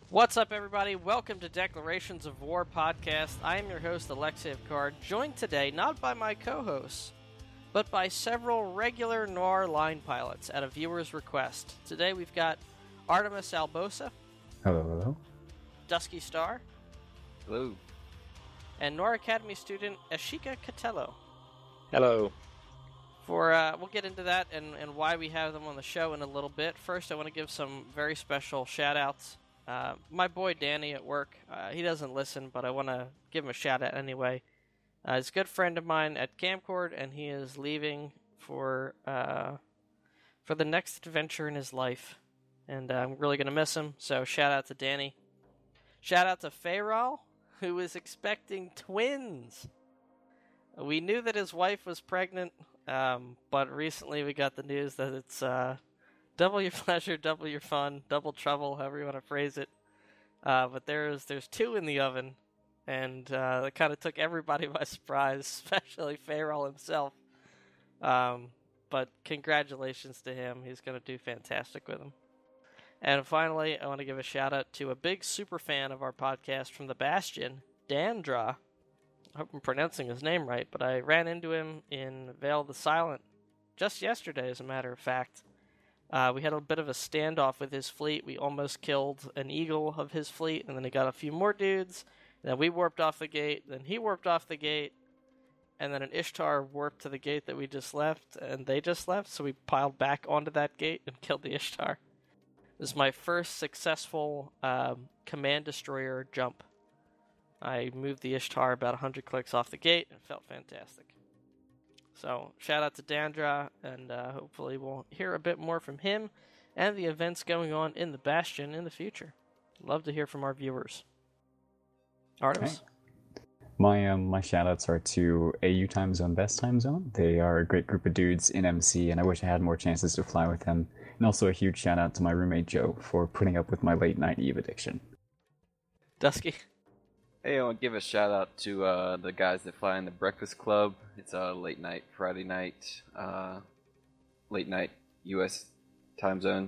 What's up, everybody? Welcome to Declarations of War podcast. I am your host, Alexei Card, joined today not by my co-hosts, but by several regular Noir line pilots at a viewer's request. Today we've got Artemis Albosa. Hello, hello. Dusky Star. Hello. And Noir Academy student Ashika Catello. Hello. We'll get into that and why we have them on the show in a little bit. First, I want to give some very special shout-outs. My boy Danny at work, he doesn't listen, but I want to give him a shout-out anyway. He's a good friend of mine at Camcord, and he is leaving for the next adventure in his life. And I'm really going to miss him, so shout-out to Danny. Shout-out to Fayral, who is expecting twins. We knew that his wife was pregnant, but recently we got the news that it's double your pleasure, double your fun, double trouble, however you want to phrase it. But there's two in the oven, and that kind of took everybody by surprise, especially Fayral himself. But congratulations to him. He's going to do fantastic with them. And finally, I want to give a shout-out to a big super fan of our podcast from the Bastion, Dandra. I hope I'm pronouncing his name right, but I ran into him in Vale of the Silent just yesterday, as a matter of fact. We had a bit of a standoff with his fleet. We almost killed an eagle of his fleet, and then he got a few more dudes. Then we warped off the gate, then he warped off the gate, and then an Ishtar warped to the gate that we just left, and they just left, so we piled back onto that gate and killed the Ishtar. This is my first successful command destroyer jump. I moved the Ishtar about 100 clicks off the gate, and it felt fantastic. So, shout out to Dandra, and hopefully we'll hear a bit more from him and the events going on in the Bastion in the future. Love to hear from our viewers. Artemis? Okay. My shout-outs are to AU Time Zone, Best Time Zone. They are a great group of dudes in MC, and I wish I had more chances to fly with them. And also a huge shout-out to my roommate Joe for putting up with my late-night Eve addiction. Dusky? Hey, I want to give a shout out to the guys that fly in the Breakfast Club. It's a late night Friday night, late night U.S. time zone,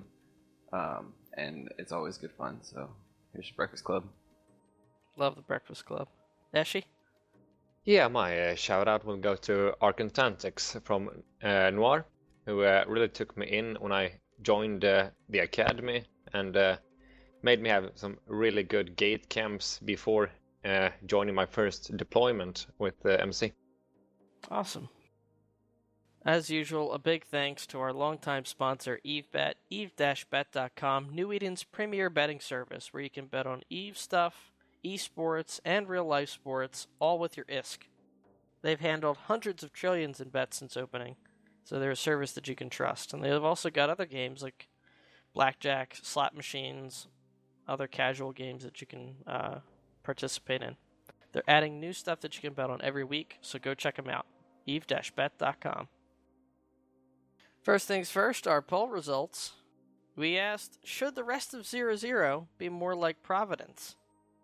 and it's always good fun. So here's your Breakfast Club. Love the Breakfast Club. Eshi? Yeah, my shout out will go to Arcantantics from Noir, who really took me in when I joined the academy and made me have some really good gate camps before joining my first deployment with MC. Awesome. As usual, a big thanks to our longtime sponsor, EveBet, eve-bet.com, New Eden's premier betting service, where you can bet on Eve stuff, esports, and real-life sports, all with your ISK. They've handled hundreds of trillions in bets since opening, so they're a service that you can trust. And they've also got other games like blackjack, slot machines, other casual games that you can participate in. They're adding new stuff that you can bet on every week, so go check them out. eve-bet.com. First things first, our poll results. We asked, should the rest of 00 be more like Providence?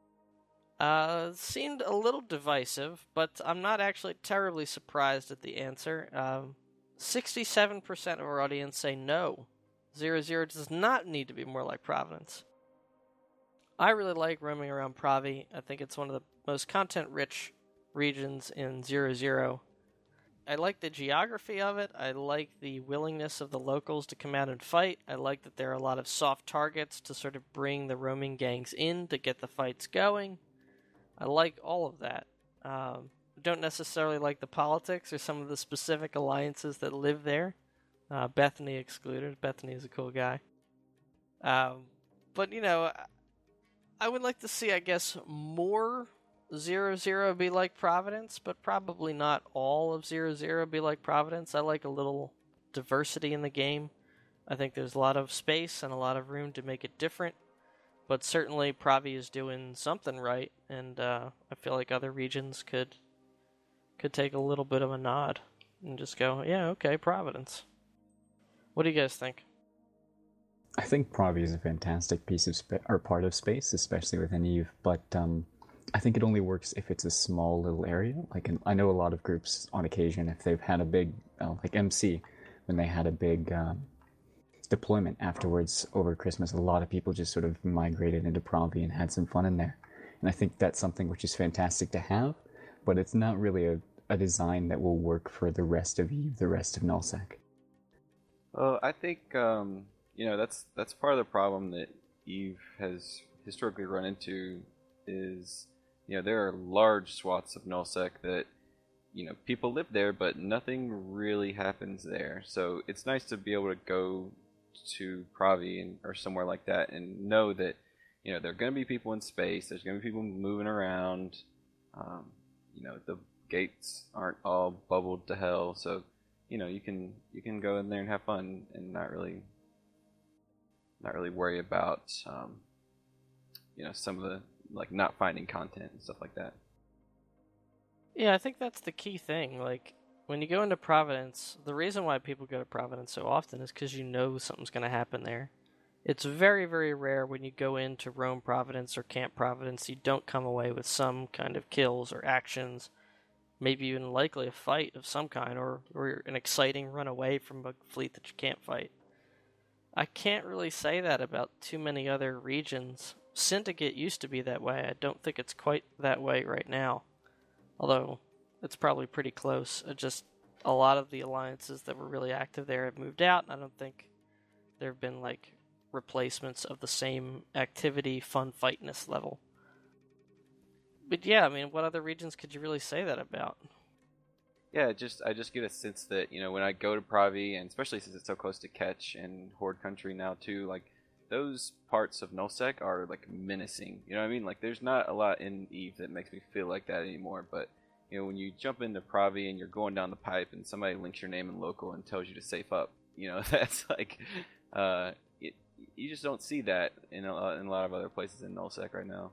Seemed a little divisive, but I'm not actually terribly surprised at the answer. 67% of our audience say no. 00 does not need to be more like Providence. I really like roaming around Pravi. I think it's one of the most content-rich regions in 00. I like the geography of it. I like the willingness of the locals to come out and fight. I like that there are a lot of soft targets to sort of bring the roaming gangs in to get the fights going. I like all of that. Don't necessarily like the politics or some of the specific alliances that live there. Bethany excluded. Bethany is a cool guy. But, you know, I would like to see, I guess, more 00 be like Providence, but probably not all of 00 be like Providence. I like a little diversity in the game. I think there's a lot of space and a lot of room to make it different, but certainly Pravi is doing something right, and I feel like other regions could take a little bit of a nod and just go, yeah, okay, Providence. What do you guys think? I think Pravi is a fantastic piece of part of space, especially within Eve, but I think it only works if it's a small little area. Like, I know a lot of groups on occasion, if they've had a big, like MC, when they had a big deployment afterwards over Christmas. A lot of people just sort of migrated into Pravi and had some fun in there. And I think that's something which is fantastic to have, but it's not really a design that will work for the rest of Eve, the rest of Nullsec. Well, I think that's part of the problem that Eve has historically run into is there are large swaths of Nullsec that people live there, but nothing really happens there. So it's nice to be able to go to Pravi or somewhere like that and know that there are going to be people in space. There's going to be people moving around. The gates aren't all bubbled to hell, so you can go in there and have fun and not really worry about some of the not finding content and stuff like that. Yeah, I think that's the key thing. Like, when you go into Providence, the reason why people go to Providence so often is because something's going to happen there. It's very, very rare when you go into Rome Providence or Camp Providence, you don't come away with some kind of kills or actions, maybe even likely a fight of some kind, or an exciting run away from a fleet that you can't fight. I can't really say that about too many other regions. Syndicate used to be that way. I don't think it's quite that way right now. Although, it's probably pretty close. Just a lot of the alliances that were really active there have moved out, and I don't think there have been, replacements of the same activity, fun, fightness level. But yeah, I mean, what other regions could you really say that about? Yeah, I just get a sense that, when I go to Pravi, and especially since it's so close to Ketch and Horde Country now too, those parts of Nullsec are menacing. You know what I mean? There's not a lot in Eve that makes me feel like that anymore. But when you jump into Pravi and you're going down the pipe and somebody links your name in local and tells you to safe up, that's you just don't see that in a lot of other places in Nullsec right now.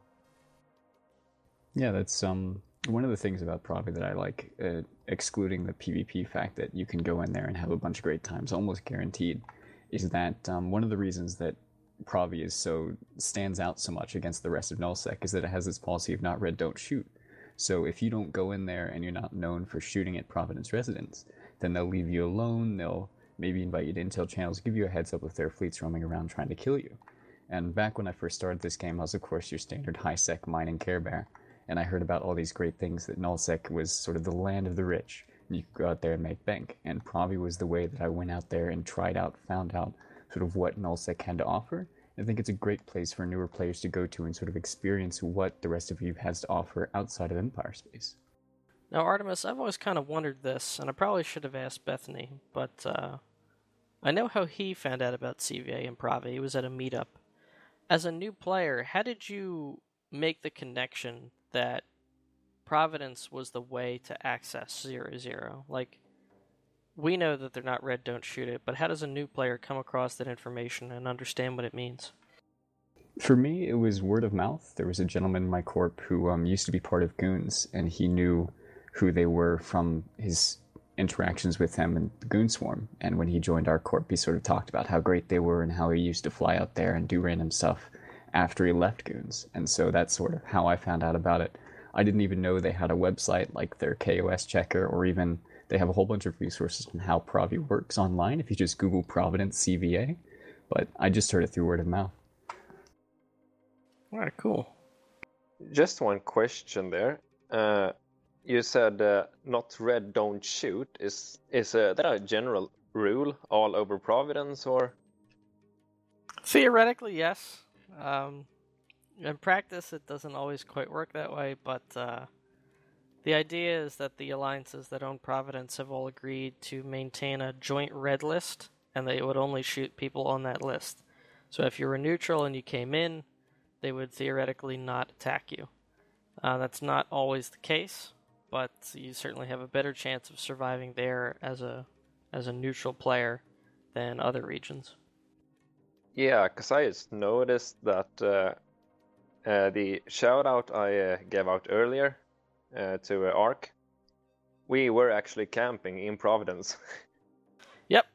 Yeah, that's one of the things about Pravi that I like, excluding the PvP fact that you can go in there and have a bunch of great times, almost guaranteed, is that one of the reasons that Pravi stands out so much against the rest of Nullsec is that it has this policy of not red, don't shoot. So if you don't go in there and you're not known for shooting at Providence residents, then they'll leave you alone, they'll maybe invite you to intel channels, give you a heads up if there are fleets roaming around trying to kill you. And back when I first started this game, I was of course your standard high-sec mining Care Bear, and I heard about all these great things that Nullsec was sort of the land of the rich. You could go out there and make bank, and Pravi was the way that I went out there and found out sort of what Nullsec had to offer. I think it's a great place for newer players to go to and sort of experience what the rest of Eve has to offer outside of Empire space. Now, Artemis, I've always kind of wondered this, and I probably should have asked Bethany, but I know how he found out about CVA and Pravi. He was at a meetup. As a new player, how did you make the connection that Providence was the way to access 0-0? We know that they're not red, don't shoot it, but how does a new player come across that information and understand what it means? For me, it was word of mouth. There was a gentleman in my corp who used to be part of Goons, and he knew who they were from his interactions with them in the Goon Swarm. And when he joined our corp, he sort of talked about how great they were and how he used to fly out there and do random stuff after he left Goons. And so that's sort of how I found out about it. I didn't even know they had a website like their KOS checker, or even they have a whole bunch of resources on how Pravi works online if you just Google Providence CVA. But I just heard it through word of mouth. All right, cool. Just one question there. You said not red, don't shoot. Is that a general rule all over Providence, or? Theoretically, yes. In practice, it doesn't always quite work that way, but the idea is that the alliances that own Providence have all agreed to maintain a joint red list, and they would only shoot people on that list. So if you were neutral and you came in, they would theoretically not attack you. That's not always the case, but you certainly have a better chance of surviving there as a neutral player than other regions. Yeah, because I just noticed that the shout-out I gave out earlier to ARC, we were actually camping in Providence. Yep.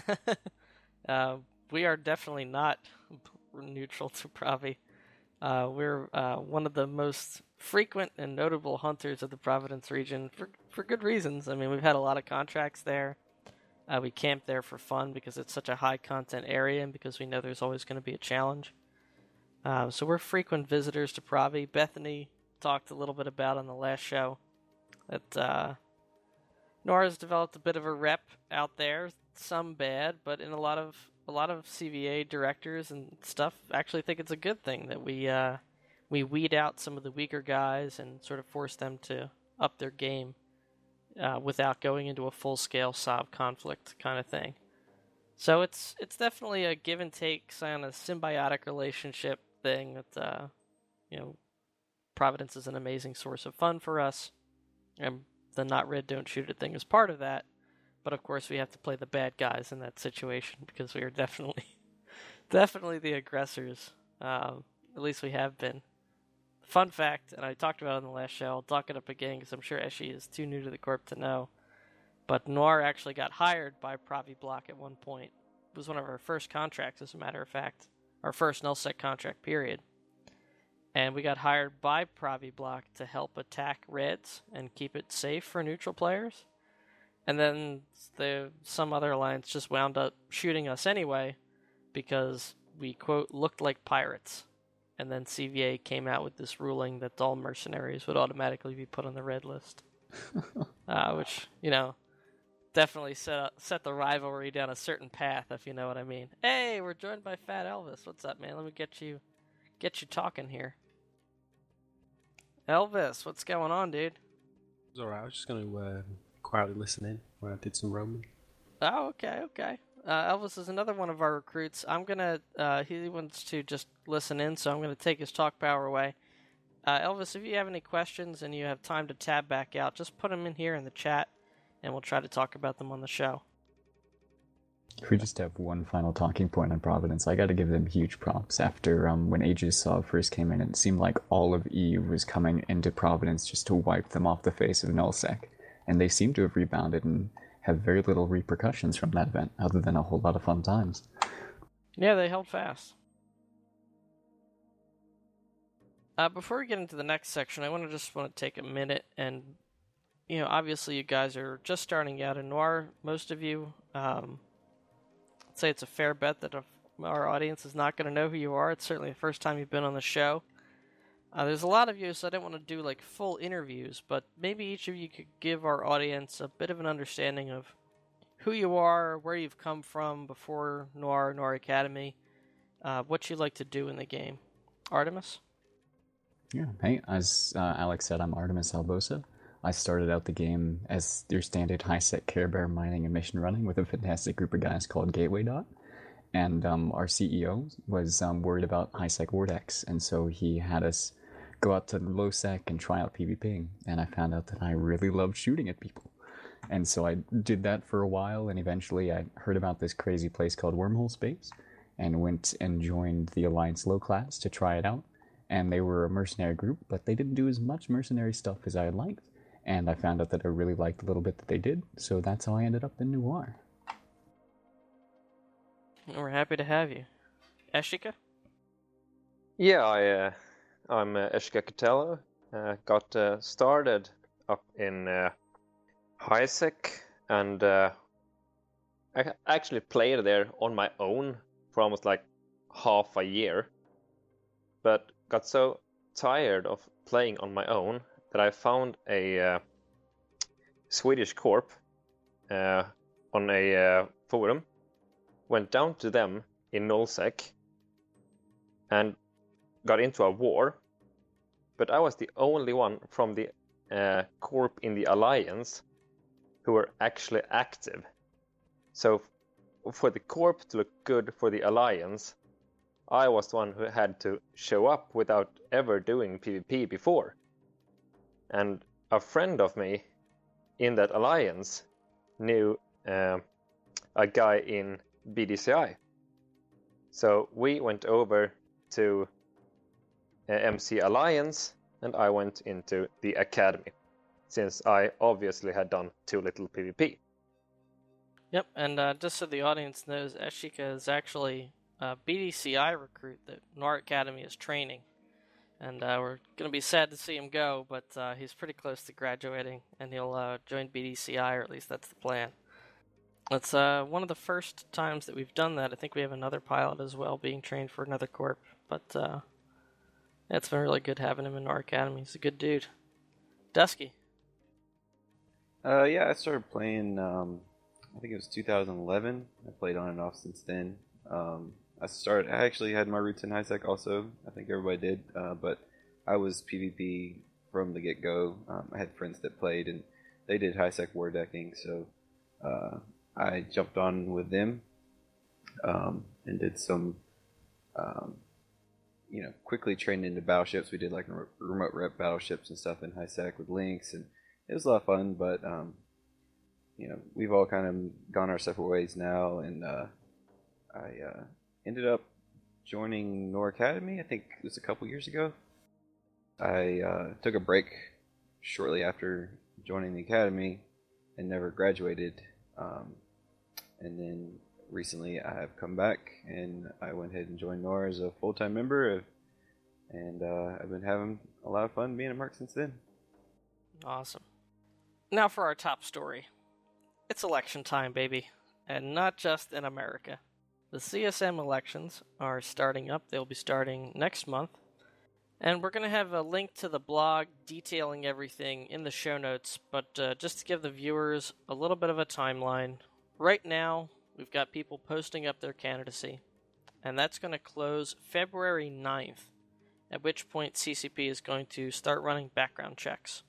We are definitely not neutral to Pravi. We're one of the most frequent and notable hunters of the Providence region for good reasons. I mean, we've had a lot of contracts there. We camp there for fun because it's such a high content area and because we know there's always going to be a challenge. So we're frequent visitors to Pravi. Bethany talked a little bit about on the last show that Nora's developed a bit of a rep out there, some bad, but in a lot of CVA directors and stuff actually think it's a good thing that we weed out some of the weaker guys and sort of force them to up their game without going into a full-scale Sov conflict kind of thing. So it's definitely a give and take, kind of symbiotic relationship thing that Providence is an amazing source of fun for us, and the not red don't shoot it thing is part of that. But of course we have to play the bad guys in that situation because we are definitely the aggressors. At least we have been. Fun fact, and I talked about it in the last show, I'll talk it up again because I'm sure Eshi is too new to the Corp to know, but Noir actually got hired by Pravi Block at one point. It was one of our first contracts, as a matter of fact. Our first nullsec contract, period. And we got hired by Pravi Block to help attack Reds and keep it safe for neutral players. And then some other alliance just wound up shooting us anyway because we, quote, looked like pirates. And then CVA came out with this ruling that all mercenaries would automatically be put on the red list. Which, definitely set the rivalry down a certain path, if you know what I mean. Hey, we're joined by Fat Elvis. What's up, man? Let me get you talking here. Elvis, what's going on, dude? It's alright, I was just going to quietly listen in when I did some roaming. Oh, okay. Elvis is another one of our recruits. He wants to just listen in, so I'm going to take his talk power away. Elvis, if you have any questions and you have time to tab back out, just put them in here in the chat, and we'll try to talk about them on the show. If we just have one final talking point on Providence, I got to give them huge props. After when Aegis first came in, it seemed like all of EU was coming into Providence just to wipe them off the face of nullsec, and they seem to have rebounded and have very little repercussions from that event, other than a whole lot of fun times. Yeah, they held fast. Before we get into the next section, I want to take a minute and, obviously you guys are just starting out in Noir, most of you. I'd say it's a fair bet that our audience is not going to know who you are. It's certainly the first time you've been on the show. There's a lot of you, so I didn't want to do full interviews, but maybe each of you could give our audience a bit of an understanding of who you are, where you've come from before Noir Academy, what you'd like to do in the game. Artemis? Yeah, hey, as Alex said, I'm Artemis Albosa. I started out the game as your standard high-sec Care Bear mining and mission running with a fantastic group of guys called Gateway Dot. And our CEO was worried about high-sec Vortex, and so he had us go out to low-sec and try out PvP. And I found out that I really loved shooting at people. And so I did that for a while, and eventually I heard about this crazy place called Wormhole Space, and went and joined the Alliance Low Class to try it out. And they were a mercenary group, but they didn't do as much mercenary stuff as I had liked. And I found out that I really liked the little bit that they did, so that's how I ended up in Noir. We're happy to have you. Eshika? Yeah, I'm Eshika Catello. Got started up in HiSec, and I actually played there on my own for almost half a year, but got so tired of playing on my own that I found a Swedish corp on a forum, went down to them in nullsec, and got into a war. But I was the only one from the corp in the Alliance who were actually active. So for the corp to look good for the Alliance, I was the one who had to show up without ever doing PvP before. And a friend of me in that Alliance knew a guy in BDCI. So we went over to MC Alliance, and I went into the Academy, since I obviously had done too little PvP. Yep, and just so the audience knows, Eshika is actually a BDCI recruit that Noir Academy is training. And we're going to be sad to see him go, but he's pretty close to graduating, and he'll join BDCI, or at least that's the plan. It's one of the first times that we've done that. I think we have another pilot as well being trained for another corp. But it's been really good having him in our academy. He's a good dude. Dusky. Yeah, I started playing. I think it was 2011. I played on and off since then. I actually had my roots in HiSec also. I think everybody did. But I was PvP from the get-go. I had friends that played, and they did HiSec war decking, so I jumped on with them and did some, quickly trained into battleships. We did like remote rep battleships and stuff in HiSec with links, and it was a lot of fun. But we've all kind of gone our separate ways now, and I ended up joining Nor Academy. I think it was a couple years ago. I took a break shortly after joining the academy and never graduated. And then recently I have come back and I went ahead and joined NOR as a full-time member, and I've been having a lot of fun being a merc since then. Awesome. Now for our top story. It's election time, baby. And not just in America. The CSM elections are starting up. They'll be starting next month. And we're going to have a link to the blog detailing everything in the show notes, but just to give the viewers a little bit of a timeline, right now we've got people posting up their candidacy, and that's going to close February 9th, at which point CCP is going to start running background checks.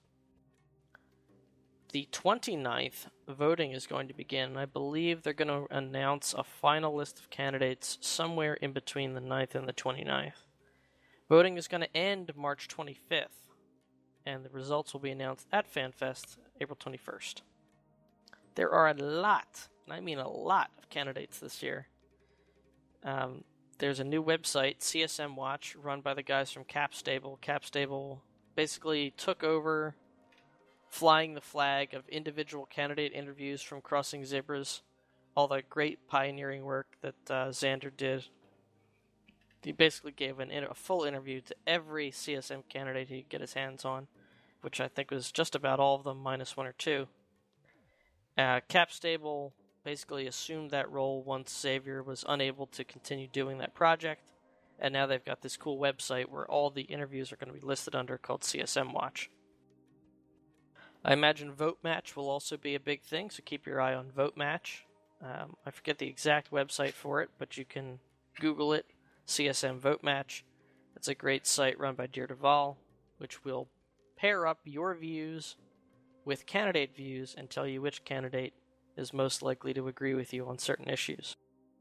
The 29th, voting is going to begin. I believe they're going to announce a final list of candidates somewhere in between the 9th and the 29th. Voting is going to end March 25th, and the results will be announced at FanFest April 21st. There are a lot, and I mean a lot, of candidates this year. There's a new website, CSM Watch, run by the guys from Capstable. Capstable basically took over flying the flag of individual candidate interviews from Crossing Zebras, all the great pioneering work that Xander did. He basically gave a full interview to every CSM candidate he could get his hands on, which I think was just about all of them, minus one or two. Capstable basically assumed that role once Xavier was unable to continue doing that project, and now they've got this cool website where all the interviews are going to be listed under, called CSM Watch. I imagine Vote Match will also be a big thing, so keep your eye on Vote Match. I forget the exact website for it, but you can Google it. CSM Vote Match. It's a great site run by Dear Duval, which will pair up your views with candidate views and tell you which candidate is most likely to agree with you on certain issues.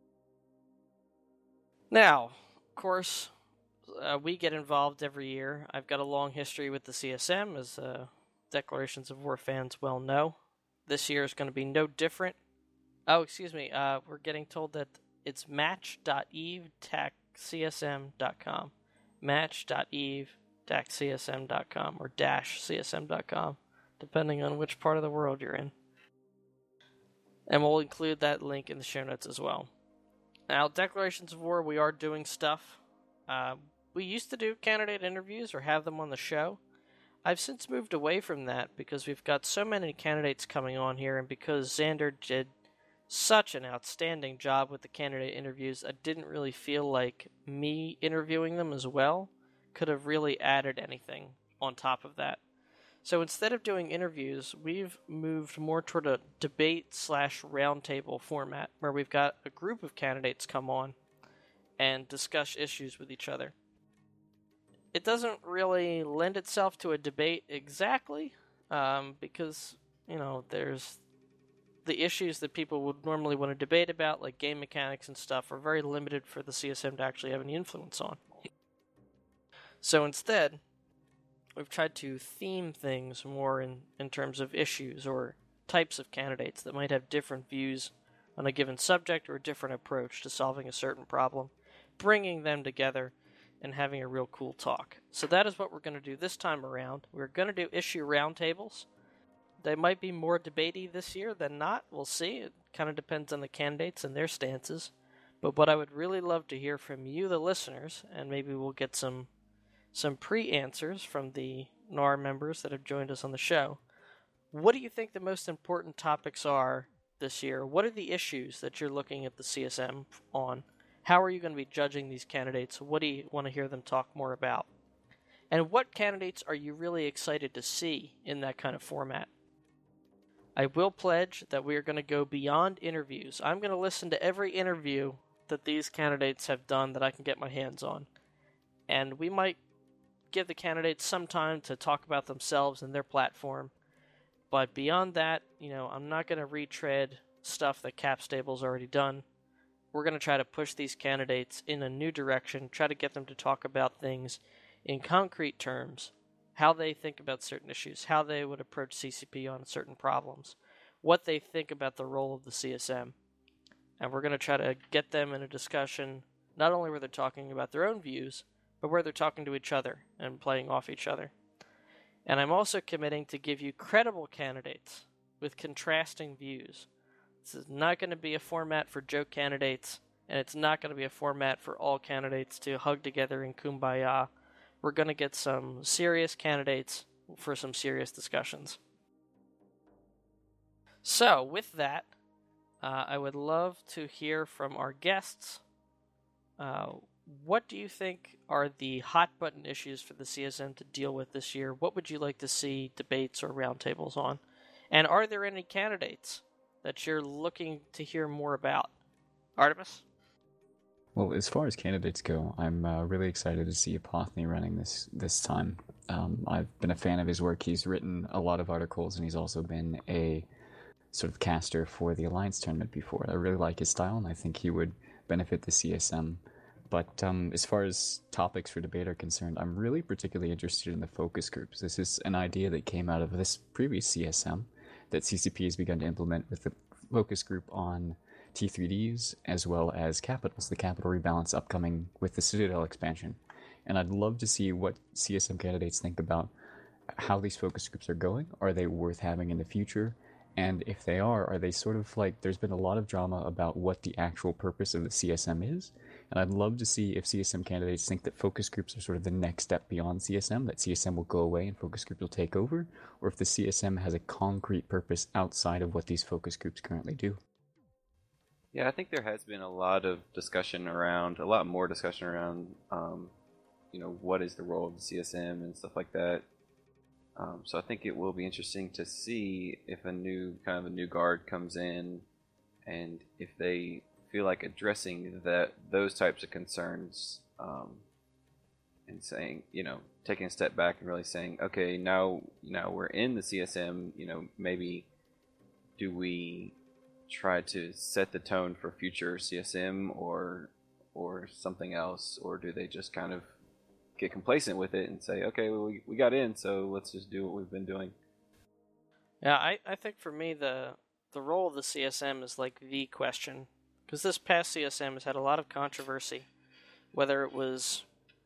Now, of course, we get involved every year. I've got a long history with the CSM, as Declarations of War fans well know. This year is going to be no different. Oh, excuse me. We're getting told that it's match.eve-csm.com. Match.eve-csm.com or -csm.com, depending on which part of the world you're in. And we'll include that link in the show notes as well. Now, Declarations of War, we are doing stuff. We used to do candidate interviews or have them on the show. I've since moved away from that because we've got so many candidates coming on here, and because Xander did such an outstanding job with the candidate interviews, I didn't really feel like me interviewing them as well could have really added anything on top of that. So instead of doing interviews, we've moved more toward a debate/roundtable format where we've got a group of candidates come on and discuss issues with each other. It doesn't really lend itself to a debate exactly, because, there's the issues that people would normally want to debate about, like game mechanics and stuff, are very limited for the CSM to actually have any influence on. So instead, we've tried to theme things more in terms of issues or types of candidates that might have different views on a given subject or a different approach to solving a certain problem, bringing them together and having a real cool talk. So that is what we're going to do this time around. We're going to do issue roundtables. They might be more debatey this year than not. We'll see. It kind of depends on the candidates and their stances. But what I would really love to hear from you, the listeners, and maybe we'll get some pre-answers from the NAR members that have joined us on the show. What do you think the most important topics are this year, what are the issues that you're looking at the CSM on? How are you going to be judging these candidates? What do you want to hear them talk more about? And what candidates are you really excited to see in that kind of format? I will pledge that we are going to go beyond interviews. I'm going to listen to every interview that these candidates have done that I can get my hands on. And we might give the candidates some time to talk about themselves and their platform. But beyond that, I'm not going to retread stuff that Capstable's already done. We're going to try to push these candidates in a new direction, try to get them to talk about things in concrete terms, how they think about certain issues, how they would approach CCP on certain problems, what they think about the role of the CSM. And we're going to try to get them in a discussion, not only where they're talking about their own views, but where they're talking to each other and playing off each other. And I'm also committing to give you credible candidates with contrasting views. This is not going to be a format for joke candidates, and it's not going to be a format for all candidates to hug together in kumbaya. We're going to get some serious candidates for some serious discussions. So, with that, I would love to hear from our guests. What do you think are the hot-button issues for the CSM to deal with this year? What would you like to see debates or roundtables on? And are there any candidates that you're looking to hear more about? Artemis? Well, as far as candidates go, I'm really excited to see Apotheny running this time. I've been a fan of his work. He's written a lot of articles, and he's also been a sort of caster for the Alliance tournament before. I really like his style, and I think he would benefit the CSM. But as far as topics for debate are concerned, I'm really particularly interested in the focus groups. This is an idea that came out of this previous CSM that CCP has begun to implement with the focus group on T3Ds as well as capitals, the capital rebalance upcoming with the Citadel expansion. And I'd love to see what CSM candidates think about how these focus groups are going. Are they worth having in the future? And if they are they sort of like, there's been a lot of drama about what the actual purpose of the CSM is. And I'd love to see if CSM candidates think that focus groups are sort of the next step beyond CSM, that CSM will go away and focus groups will take over, or if the CSM has a concrete purpose outside of what these focus groups currently do. Yeah, I think there has been a lot more discussion around, what is the role of the CSM and stuff like that. So I think it will be interesting to see if a new guard comes in, and if they feel like addressing those types of concerns, and saying, taking a step back and really saying, okay, now we're in the CSM, maybe do we try to set the tone for future CSM or something else, or do they just kind of get complacent with it and say, okay, well, we got in, so let's just do what we've been doing? Yeah, I think for me the role of the CSM is like the question, because this past CSM has had a lot of controversy, whether it was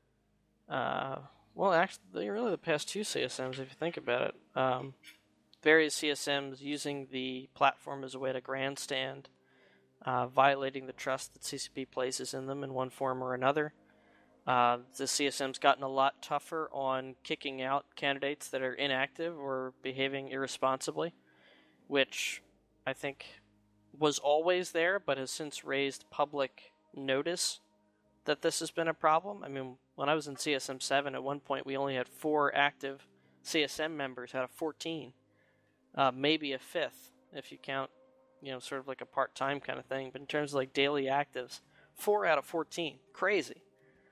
actually really the past two CSMs if you think about it. Various CSMs using the platform as a way to grandstand, violating the trust that CCP places in them in one form or another. The CSM's gotten a lot tougher on kicking out candidates that are inactive or behaving irresponsibly, which I think was always there, but has since raised public notice that this has been a problem. I mean, when I was in CSM 7, at one point we only had 4 active CSM members out of 14. Maybe a fifth, if you count, sort of like a part-time kind of thing. But in terms of like daily actives, 4 out of 14. Crazy.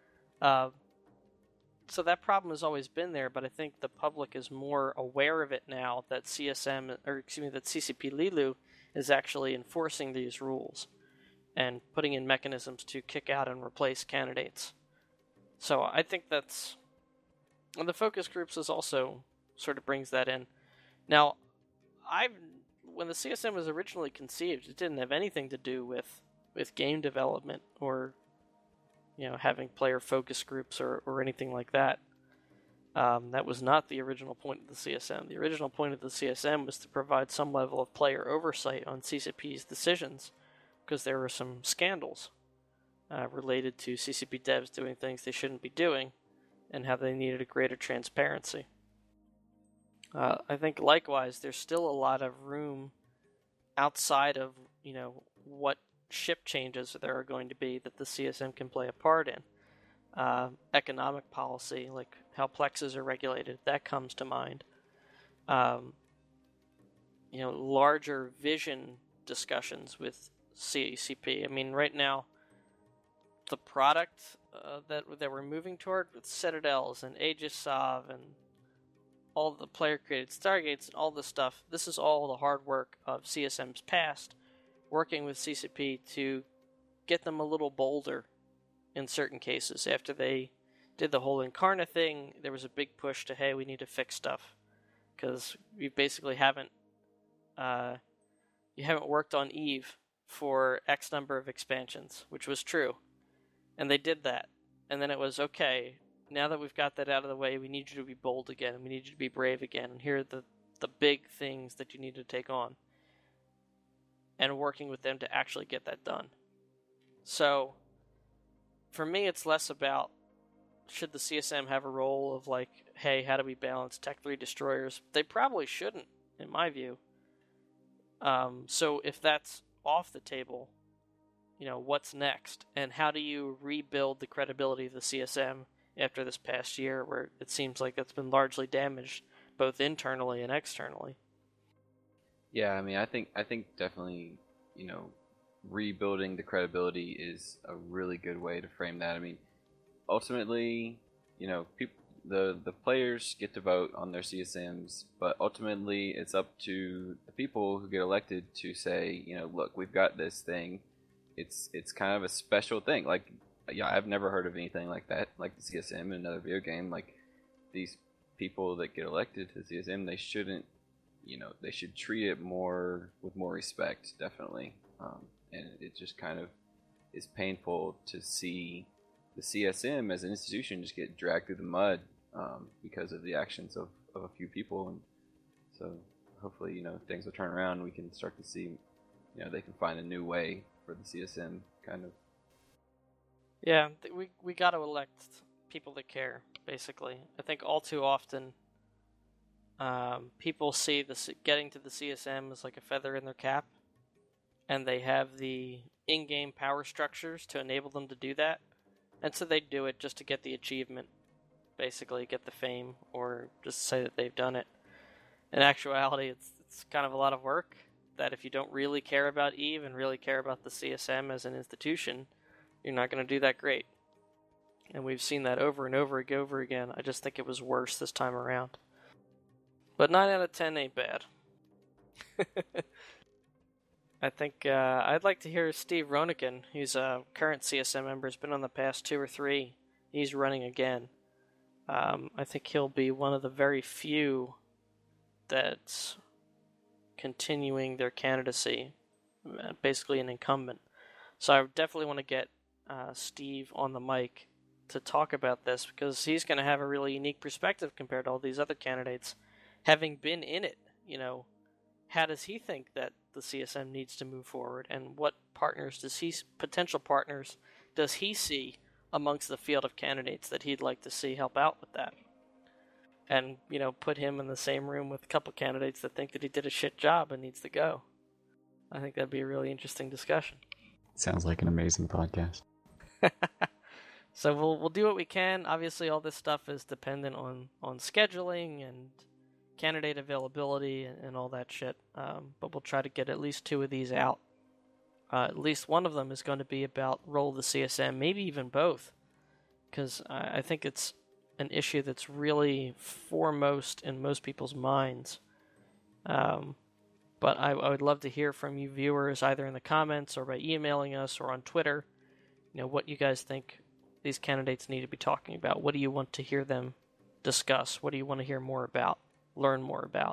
So that problem has always been there, but I think the public is more aware of it now that that CCP Lilu is actually enforcing these rules and putting in mechanisms to kick out and replace candidates. So I think and the focus groups is also sort of brings that in. Now, when the CSM was originally conceived, it didn't have anything to do with game development or having player focus groups or anything like that. That was not the original point of the CSM. The original point of the CSM was to provide some level of player oversight on CCP's decisions, because there were some scandals related to CCP devs doing things they shouldn't be doing, and how they needed a greater transparency. I think likewise, there's still a lot of room outside of, what ship changes there are going to be that the CSM can play a part in. Economic policy, like how plexes are regulated, that comes to mind. Larger vision discussions with CCP. I mean, right now, the product that we're moving toward with Citadels and Aegis Sov and all the player-created Stargates and all this stuff, this is all the hard work of CSM's past, working with CCP to get them a little bolder in certain cases. After they did the whole Incarna thing, there was a big push to, hey, we need to fix stuff, because we basically haven't worked on Eve for X number of expansions, which was true. And they did that. And then it was, okay, now that we've got that out of the way, we need you to be bold again, and we need you to be brave again, and here are the big things that you need to take on. And working with them to actually get that done. So, for me, it's less about, should the CSM have a role of like, hey, how do we balance Tech 3 destroyers? They probably shouldn't, in my view. So if that's off the table, what's next? And how do you rebuild the credibility of the CSM after this past year where it seems like it's been largely damaged, both internally and externally? Yeah, I mean, I think definitely, rebuilding the credibility is a really good way to frame that. I mean, ultimately, the players get to vote on their CSMs, but ultimately it's up to the people who get elected to say, look, we've got this thing. It's kind of a special thing. Like, yeah, I've never heard of anything like that, like the CSM in another video game. Like, these people that get elected to the CSM, they shouldn't, they should treat it with more respect, definitely. And it just kind of is painful to see the CSM as an institution just get dragged through the mud because of the actions of a few people. And so hopefully, things will turn around and we can start to see, they can find a new way for the CSM kind of. Yeah, we got to elect people that care, basically. I think all too often people see getting to the CSM as like a feather in their cap, and they have the in-game power structures to enable them to do that, and so they do it just to get the achievement, basically get the fame, or just say that they've done it. In actuality, it's kind of a lot of work that if you don't really care about EVE and really care about the CSM as an institution, you're not going to do that great. And we've seen that over and over again. I just think it was worse this time around. But 9 out of 10 ain't bad. I think I'd like to hear Steve Ronikin, who's a current CSM member, has been on the past 2 or 3. He's running again. I think he'll be one of the very few that's continuing their candidacy, basically an incumbent. So I definitely want to get Steve on the mic to talk about this, because he's going to have a really unique perspective compared to all these other candidates, having been in it. How does he think that the CSM needs to move forward, and what potential partners does he see amongst the field of candidates that he'd like to see help out with that? And, put him in the same room with a couple candidates that think that he did a shit job and needs to go. I think that'd be a really interesting discussion. Sounds like an amazing podcast. So we'll do what we can. Obviously, all this stuff is dependent on scheduling and candidate availability and all that shit. But we'll try to get at least 2 of these out. At least one of them is going to be about role of the CSM, maybe even both, because I think it's an issue that's really foremost in most people's minds. But I would love to hear from you viewers, either in the comments or by emailing us or on Twitter, what you guys think these candidates need to be talking about. What do you want to hear them discuss? What do you want to hear more about, learn more about?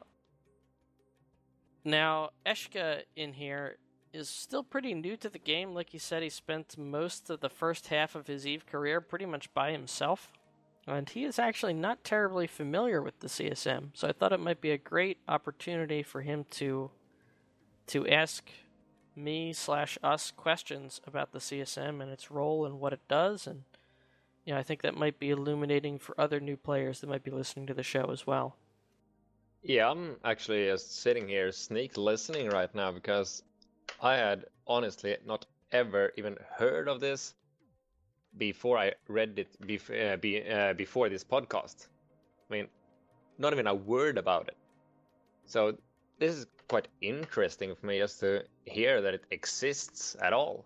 Now, Eshka in here is still pretty new to the game. Like he said, he spent most of the first half of his EVE career pretty much by himself. And he is actually not terribly familiar with the CSM, so I thought it might be a great opportunity for him to ask me/us questions about the CSM and its role and what it does, and I think that might be illuminating for other new players that might be listening to the show as well. Yeah, I'm actually sitting here sneak listening right now because I had honestly not ever even heard of this before I read it before this podcast. I mean, not even a word about it. So this is quite interesting for me just to hear that it exists at all.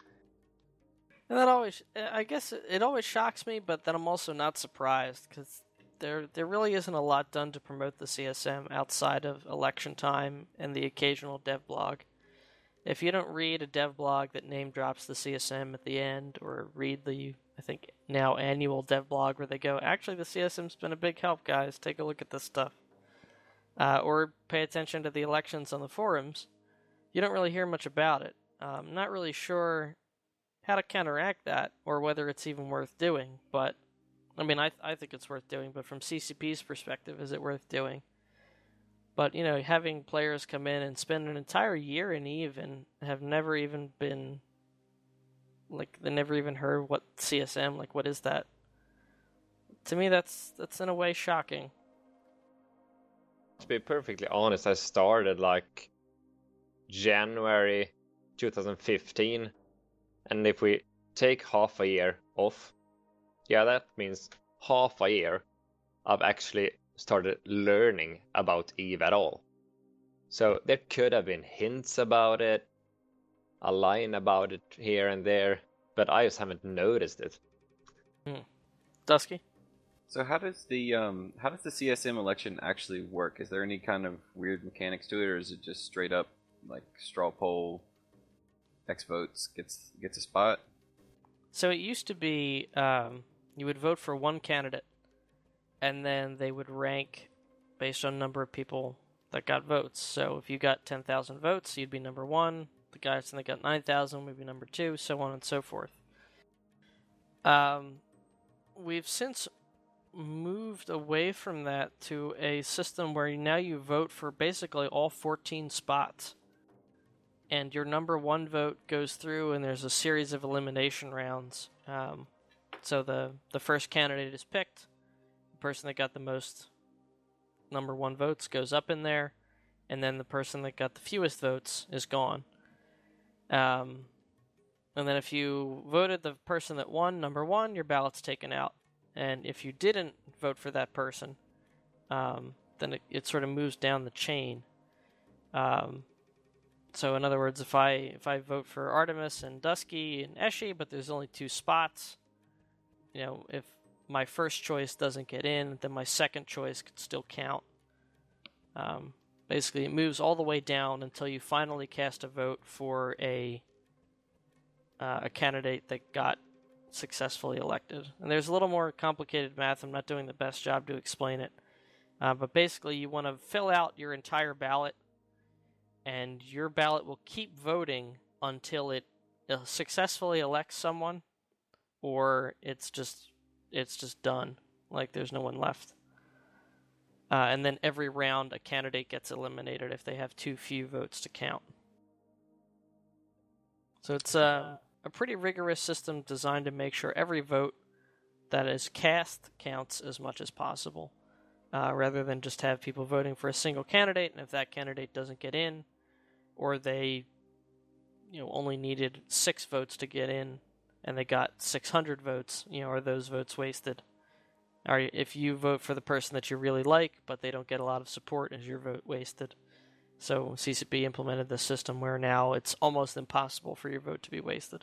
And that always, I guess, it always shocks me, but then I'm also not surprised because there really isn't a lot done to promote the CSM outside of election time and the occasional dev blog. If you don't read a dev blog that name drops the CSM at the end, or read the, I think, now annual dev blog where they go, actually the CSM's been a big help, guys, take a look at this stuff. Or pay attention to the elections on the forums, you don't really hear much about it. I'm not really sure how to counteract that, or whether it's even worth doing, but I mean, I think it's worth doing, but from CCP's perspective, is it worth doing? But, you know, having players come in and spend an entire year in EVE and have never even been, like, they never even heard what CSM, like, what is that? To me, that's in a way shocking. To be perfectly honest, I started like January 2015, and if we take half a year off, yeah, that means half a year I've actually started learning about EVE at all. So there could have been hints about it, a line about it here and there, but I just haven't noticed it. Dusky? So how does the CSM election actually work? Is there any kind of weird mechanics to it, or is it just straight up like straw poll, X votes gets a spot? So it used to be you would vote for one candidate, and then they would rank based on number of people that got votes. So if you got 10,000 votes, you'd be number one. The guys that got 9,000 would be number two, so on and so forth. We've since moved away from that to a system where now you vote for basically all 14 spots. And your number one vote goes through, and there's a series of elimination rounds. So the first candidate is picked. The person that got the most number one votes goes up in there, and then the person that got the fewest votes is gone. And then if you voted the person that won number one, your ballot's taken out. And if you didn't vote for that person, then it sort of moves down the chain. So in other words, if I vote for Artemis and Dusky and Eshi, but there's only 2 spots, you know, if my first choice doesn't get in, then my second choice could still count. Basically, it moves all the way down until you finally cast a vote for a candidate that got successfully elected. And there's a little more complicated math. I'm not doing the best job to explain it. But basically, you want to fill out your entire ballot, and your ballot will keep voting until it successfully elects someone, or it's just done. Like, there's no one left. And then every round, a candidate gets eliminated if they have too few votes to count. So it's a pretty rigorous system designed to make sure every vote that is cast counts as much as possible, rather than just have people voting for a single candidate, and if that candidate doesn't get in, or they only needed 6 votes to get in, and they got 600 votes, are those votes wasted? Or if you vote for the person that you really like, but they don't get a lot of support, is your vote wasted? So CCP implemented this system where now it's almost impossible for your vote to be wasted.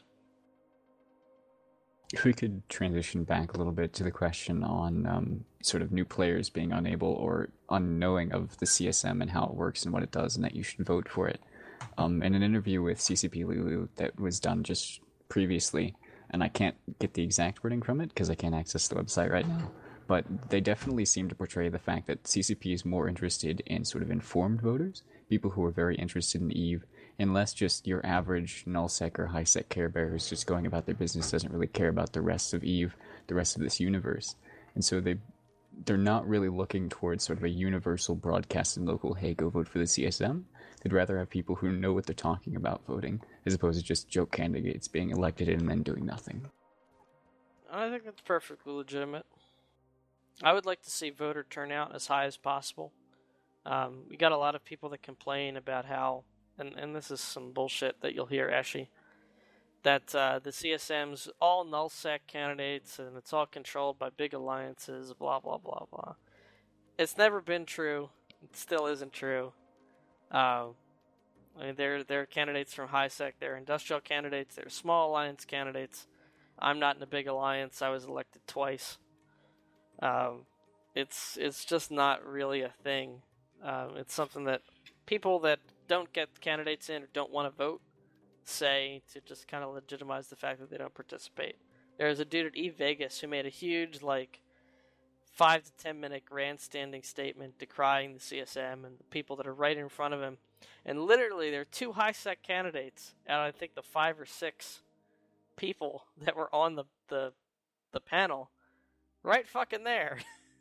If we could transition back a little bit to the question on sort of new players being unable or unknowing of the CSM and how it works and what it does, and that you should vote for it. In an interview with CCP Lulu that was done just previously, and I can't get the exact wording from it because I can't access the website right now, but they definitely seem to portray the fact that CCP is more interested in sort of informed voters, people who are very interested in EVE, and less just your average nullsec or highsec care bear who's just going about their business, doesn't really care about the rest of EVE, the rest of this universe. And so they're not really looking towards sort of a universal broadcast and local, hey, go vote for the CSM. They'd rather have people who know what they're talking about voting, as opposed to just joke candidates being elected and then doing nothing. I think that's perfectly legitimate. I would like to see voter turnout as high as possible. We got a lot of people that complain about how, and this is some bullshit that you'll hear, Ashy, that the CSM's all nullsec candidates and it's all controlled by big alliances, blah, blah, blah, blah. It's never been true. It still isn't true. I mean, they're candidates from HiSec, they're industrial candidates, they're small alliance candidates. I'm not in a big alliance. I was elected twice. It's just not really a thing. It's something that people that don't get candidates in or don't want to vote say to just kind of legitimize the fact that they don't participate. There's a dude at eVegas who made a huge, 5 to 10 minute grandstanding statement decrying the CSM and the people that are right in front of him. And literally, there are 2 HiSec candidates out of, I think, the 5 or 6 people that were on the panel right fucking there.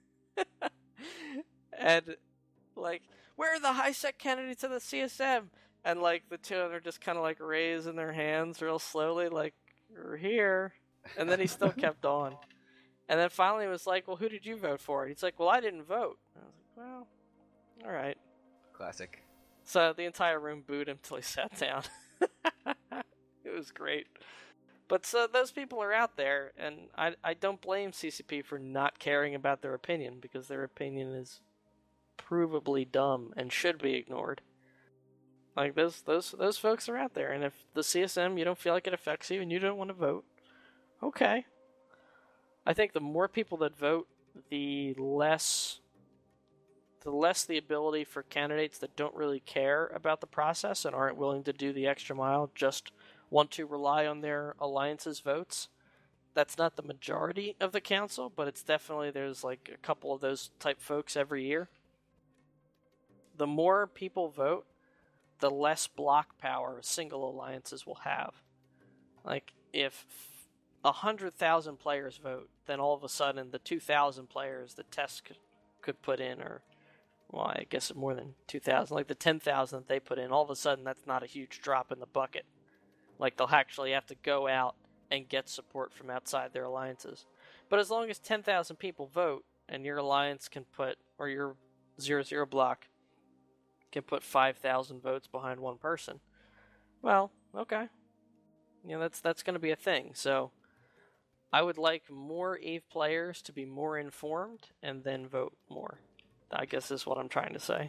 And, where are the HiSec candidates of the CSM? And, the 2 of them are just kind of, raising their hands real slowly, we're here. And then he still kept on. And then finally it was well, who did you vote for? And he's like, well, I didn't vote. And I was like, well, all right. Classic. So the entire room booed him till he sat down. It was great. But so those people are out there, and I don't blame CCP for not caring about their opinion, because their opinion is provably dumb and should be ignored. Those folks are out there, and if the CSM, you don't feel like it affects you and you don't want to vote, okay. I think the more people that vote, the less the ability for candidates that don't really care about the process and aren't willing to do the extra mile, just want to rely on their alliance's votes. That's not the majority of the council, but it's definitely, there's a couple of those type folks every year. The more people vote, the less block power single alliances will have. If 100,000 players vote, then all of a sudden the 2,000 players that TES could put in, or, well, I guess more than 2,000, the 10,000 that they put in, all of a sudden that's not a huge drop in the bucket. They'll actually have to go out and get support from outside their alliances. But as long as 10,000 people vote, and your alliance can put, or your 0-0 block can put 5,000 votes behind one person, well, okay. That's going to be a thing. So I would like more EVE players to be more informed and then vote more. I guess is what I'm trying to say.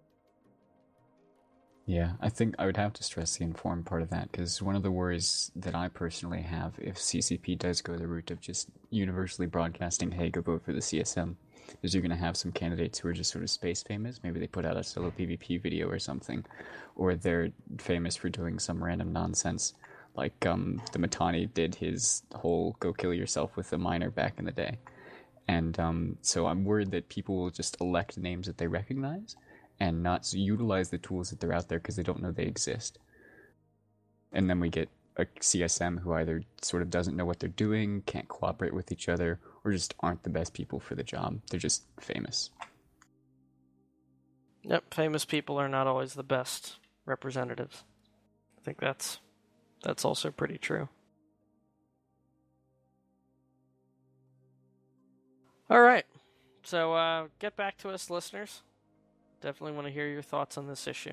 Yeah, I think I would have to stress the informed part of that, because one of the worries that I personally have if CCP does go the route of just universally broadcasting, hey, go vote for the CSM, is you're going to have some candidates who are just sort of space famous. Maybe they put out a solo PvP video or something, or they're famous for doing some random nonsense, like the Matani did his whole go kill yourself with a miner back in the day. And so I'm worried that people will just elect names that they recognize and not utilize the tools that they're out there because they don't know they exist. And then we get a CSM who either sort of doesn't know what they're doing, can't cooperate with each other, or just aren't the best people for the job. They're just famous. Yep, famous people are not always the best representatives. I think that's also pretty true. All right, so get back to us, listeners. Definitely want to hear your thoughts on this issue.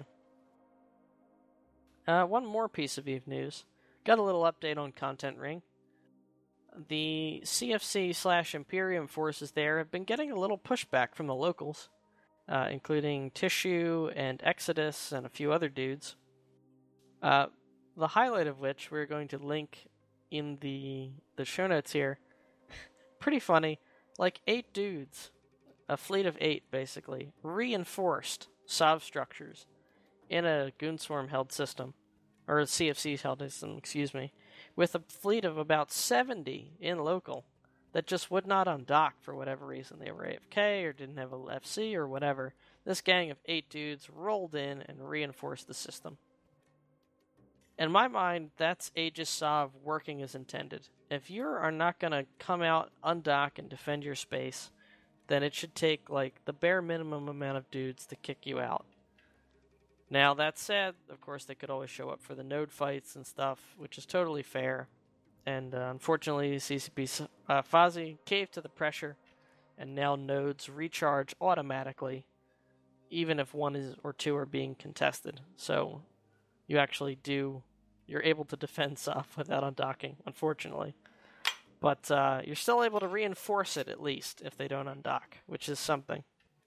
One more piece of EVE news. Got a little update on Content Ring. The CFC/Imperium forces there have been getting a little pushback from the locals, including Tissue and Exodus and a few other dudes. The highlight of which we're going to link in the show notes here. Pretty funny. 8 dudes, a fleet of 8 basically, reinforced SOV structures in a Goonswarm held system, or a CFC held system, with a fleet of about 70 in local that just would not undock for whatever reason. They were AFK or didn't have a FC or whatever. This gang of 8 dudes rolled in and reinforced the system. In my mind, that's Aegis SOV working as intended. If you are not going to come out, undock, and defend your space, then it should take, the bare minimum amount of dudes to kick you out. Now, that said, of course, they could always show up for the node fights and stuff, which is totally fair. And unfortunately, CCP Fazi caved to the pressure, and now nodes recharge automatically even if one is or two are being contested. So you actually you're able to defend Sov without undocking, unfortunately. But you're still able to reinforce it, at least, if they don't undock, which is something.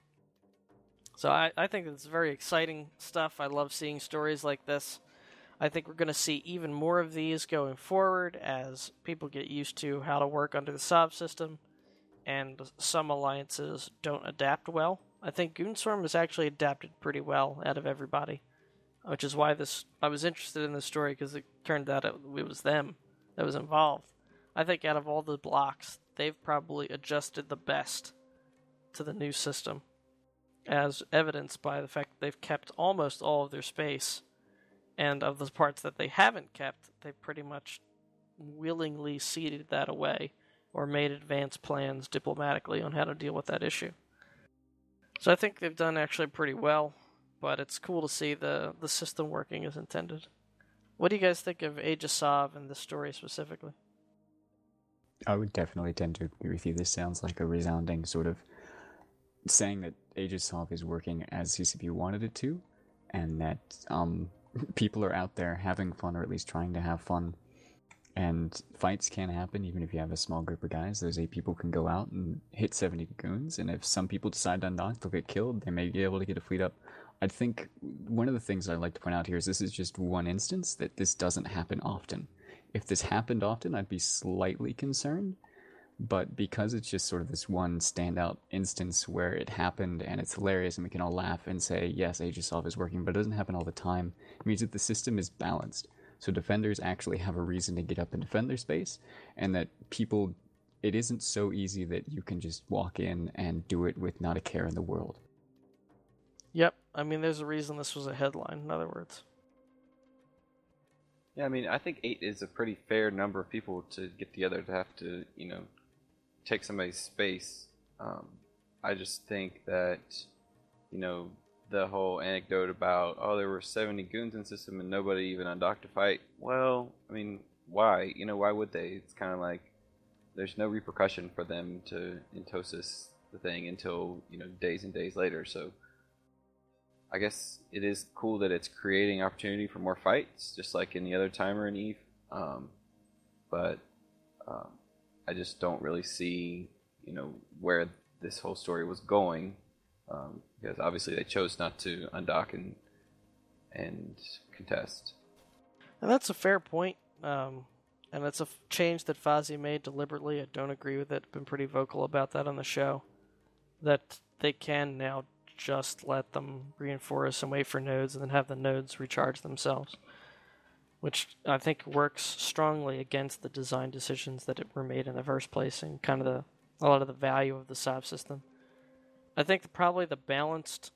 So I think it's very exciting stuff. I love seeing stories like this. I think we're going to see even more of these going forward as people get used to how to work under the Sov system, and some alliances don't adapt well. I think Goonswarm has actually adapted pretty well out of everybody, which is why I was interested in this story, because it turned out it was them that was involved. I think out of all the blocks, they've probably adjusted the best to the new system, as evidenced by the fact that they've kept almost all of their space, and of the parts that they haven't kept, they've pretty much willingly ceded that away or made advanced plans diplomatically on how to deal with that issue. So I think they've done actually pretty well, but it's cool to see the system working as intended. What do you guys think of Age of Sov and this story specifically? I would definitely tend to agree with you. This sounds like a resounding sort of saying that Age of Sov is working as CCP wanted it to, and that people are out there having fun, or at least trying to have fun. And fights can happen even if you have a small group of guys. Those 8 people can go out and hit 70 goons, and if some people decide to undock, they'll get killed. They may be able to get a fleet up. I think one of the things I'd like to point out here is this is just one instance that this doesn't happen often. If this happened often, I'd be slightly concerned. But because it's just sort of this one standout instance where it happened and it's hilarious and we can all laugh and say, yes, Age of Sov is working, but it doesn't happen all the time, it means that the system is balanced. So defenders actually have a reason to get up and defend their space, and that people, it isn't so easy that you can just walk in and do it with not a care in the world. Yep, I mean, there's a reason this was a headline, in other words. Yeah, I mean, I think 8 is a pretty fair number of people to get together to have to, take somebody's space. I just think that, the whole anecdote about, there were 70 goons in the system and nobody even undocked to fight. Well, I mean, why? Why would they? It's kind of like there's no repercussion for them to Entosis the thing until, days and days later. So I guess it is cool that it's creating opportunity for more fights, just like in the other timer in EVE. But I just don't really see, where this whole story was going, because obviously they chose not to undock and contest. And that's a fair point, and it's a change that Fozzie made deliberately. I don't agree with it. I've been pretty vocal about that on the show, that they can now just let them reinforce and wait for nodes and then have the nodes recharge themselves, which I think works strongly against the design decisions that were made in the first place and kind of a lot of the value of the Sov system. I think probably the balanced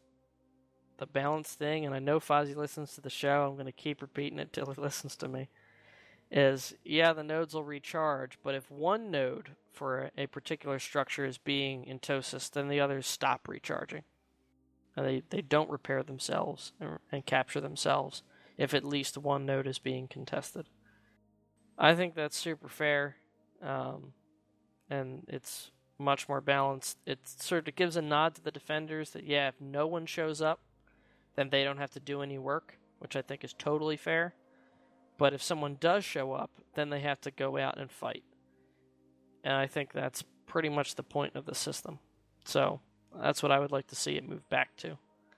thing, and I know Fozzie listens to the show, I'm going to keep repeating it till he listens to me, is, the nodes will recharge, but if one node for a particular structure is being Entosis, then the others stop recharging. And they don't repair themselves and capture themselves if at least one node is being contested. I think that's super fair, and it's much more balanced. It sort of gives a nod to the defenders that, if no one shows up, then they don't have to do any work, which I think is totally fair. But if someone does show up, then they have to go out and fight. And I think that's pretty much the point of the system. So that's what I would like to see it move back to.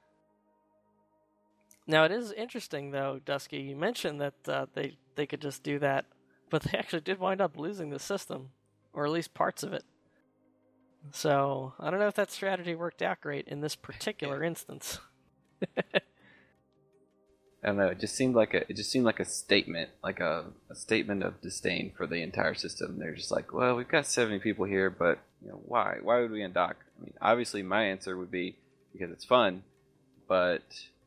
Now, it is interesting, though, Dusky, you mentioned that they could just do that, but they actually did wind up losing the system, or at least parts of it. So, I don't know if that strategy worked out great in this particular instance. I don't know. It just seemed like a statement, like a statement of disdain for the entire system. They're just like, well, we've got 70 people here, but why? Why would we undock? I mean, obviously, my answer would be because it's fun, but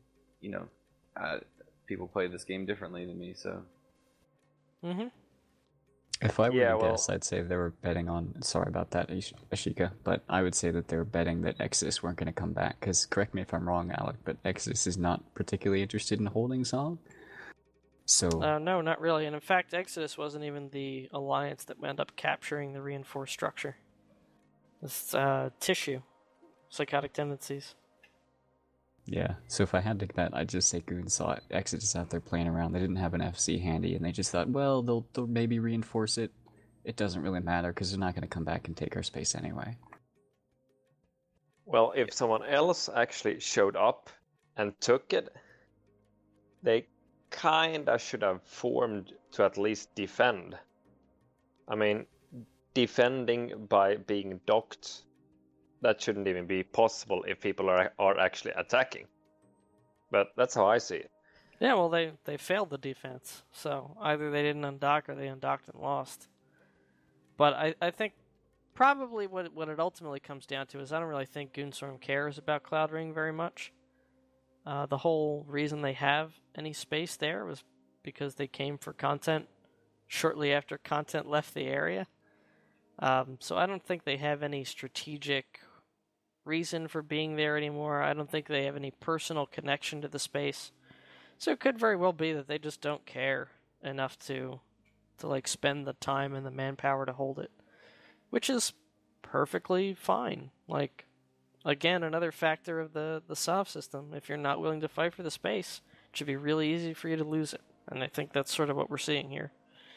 people play this game differently than me, so. Mm-hmm. If I were to guess, I'd say they were betting on... Sorry about that, Ashika, but I would say that they were betting that Exodus weren't going to come back, because, correct me if I'm wrong, Alec, but Exodus is not particularly interested in holding Sov. So... no, not really. And in fact, Exodus wasn't even the alliance that wound up capturing the reinforced structure. It's Tissue. Psychotic Tendencies. Yeah, so if I had to bet, I'd just say Goons saw Exodus out there playing around. They didn't have an FC handy, and they just thought, well, they'll maybe reinforce it. It doesn't really matter because they're not going to come back and take our space anyway. Well, if someone else actually showed up and took it, they kinda should have formed to at least defend. I mean, defending by being docked, that shouldn't even be possible if people are actually attacking. But that's how I see it. Yeah, well, they failed the defense, so either they didn't undock or they undocked and lost. But I think probably what it ultimately comes down to is I don't really think Goonswarm cares about Cloud Ring very much. The whole reason they have any space there was because they came for content shortly after content left the area. So I don't think they have any strategic reason for being there anymore. I don't think they have any personal connection to the space. So it could very well be that they just don't care enough to like spend the time and the manpower to hold it, which is perfectly fine. Like, again, another factor of the soft system. If you're not willing to fight for the space, it should be really easy for you to lose it. And I think that's sort of what we're seeing here.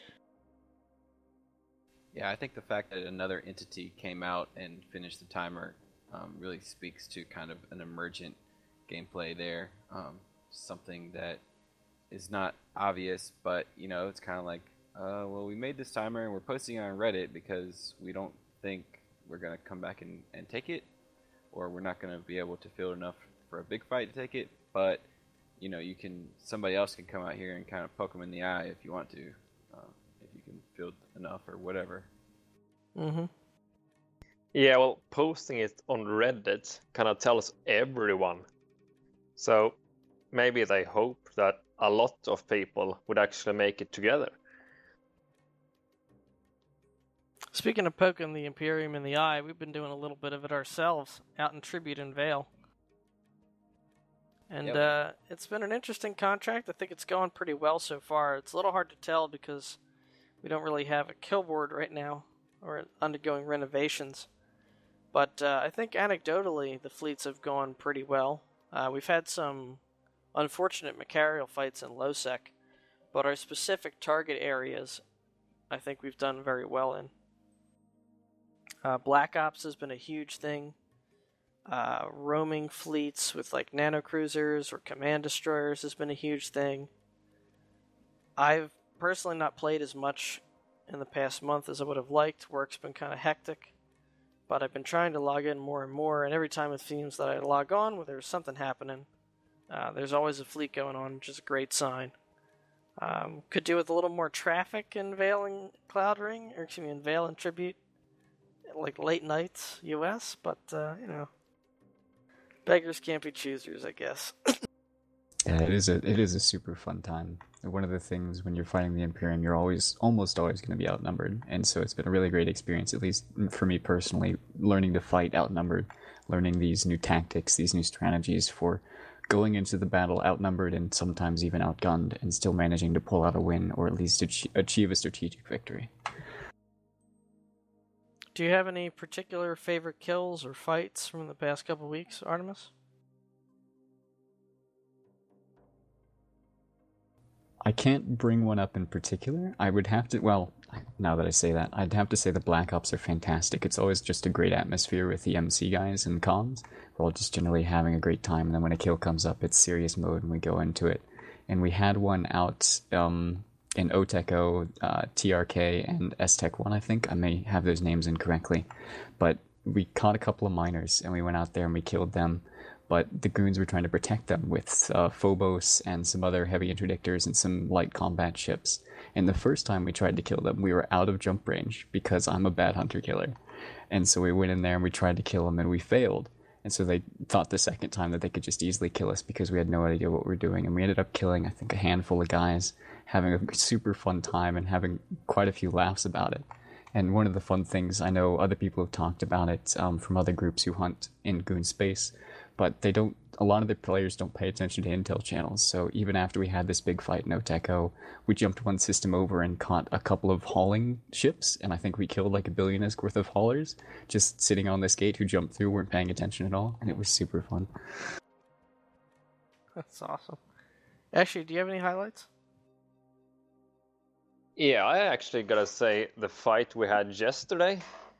Yeah, I think the fact that another entity came out and finished the timer really speaks to kind of an emergent gameplay there. Something that is not obvious, but, you know, it's kind of like, well, we made this timer and we're posting it on Reddit because we don't think we're going to come back and take it, or we're not going to be able to field enough for a big fight to take it, but, you know, somebody else can come out here and kind of poke them in the eye if you want to, if you can field enough or whatever. Mm-hmm. Yeah, well, posting it on Reddit kind of tells everyone. So maybe they hope that a lot of people would actually make it together. Speaking of poking the Imperium in the eye, we've been doing a little bit of it ourselves out in Tribute and Vale. And it's been an interesting contract. I think it's going pretty well so far. It's a little hard to tell because we don't really have a kill board right now, or undergoing renovations. But I think anecdotally, the fleets have gone pretty well. We've had some unfortunate Macarial fights in Lowsec, but our specific target areas, I think we've done very well in. Black Ops has been a huge thing. Roaming fleets with like nanocruisers or command destroyers has been a huge thing. I've personally not played as much in the past month as I would have liked. Work's been kind of hectic, but I've been trying to log in more and more, and every time it seems that I log on where there's something happening, there's always a fleet going on, which is a great sign. Could do with a little more traffic in Vale and Cloud Ring, or excuse me, in Vale and Tribute, like late nights US, but you know, beggars can't be choosers, I guess. Yeah, it is a super fun time. One of the things when you're fighting the Imperium, you're almost always going to be outnumbered, and so it's been a really great experience, at least for me personally, learning to fight outnumbered, learning these new tactics, these new strategies for going into the battle outnumbered and sometimes even outgunned, and still managing to pull out a win or at least achieve a strategic victory. Do you have any particular favorite kills or fights from the past couple weeks, Artemis? I can't bring one up in particular. I would have to, well, now that I say that, I'd have to say the Black Ops are fantastic. It's always just a great atmosphere with the MC guys and comms. We're all just generally having a great time, and then when a kill comes up, it's serious mode and we go into it. And we had one out in OTECO, TRK, and STEC1, I think. I may have those names incorrectly. But we caught a couple of miners, and we went out there and we killed them. But the goons were trying to protect them with Phobos and some other heavy interdictors and some light combat ships. And the first time we tried to kill them, we were out of jump range because I'm a bad hunter-killer. And so we went in there and we tried to kill them, and we failed. And so they thought the second time that they could just easily kill us because we had no idea what we were doing. And we ended up killing, I think, a handful of guys, having a super fun time and having quite a few laughs about it. And one of the fun things, I know other people have talked about it from other groups who hunt in Goon space, but a lot of the players don't pay attention to intel channels. So even after we had this big fight in OTECO, we jumped one system over and caught a couple of hauling ships, and I think we killed like $1 billion worth of haulers just sitting on this gate who jumped through, weren't paying attention at all, and it was super fun. That's awesome. Actually, do you have any highlights? Yeah, I actually gotta say the fight we had yesterday,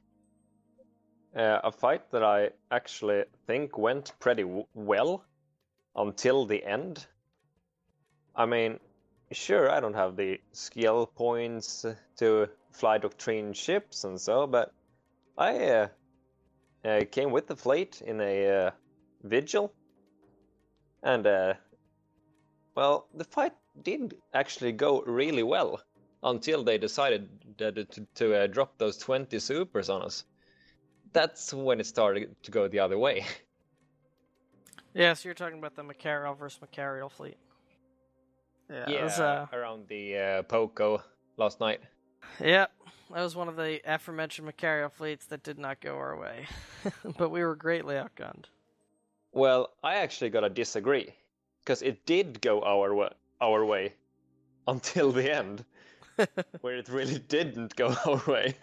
a fight that I actually think went pretty well until the end. I mean, sure, I don't have the skill points to fly doctrine ships and so, but I came with the fleet in a vigil, and well, the fight did actually go really well until they decided to drop those 20 supers on us. That's when it started to go the other way. Yeah, so you're talking about the Machariel versus Machariel fleet. Yeah, Yeah, it was, around the Poco last night. yeah, that was one of the aforementioned Machariel fleets that did not go our way. But we were greatly outgunned. Well, I actually gotta disagree, because it did go our way until the end, where it really didn't go our way.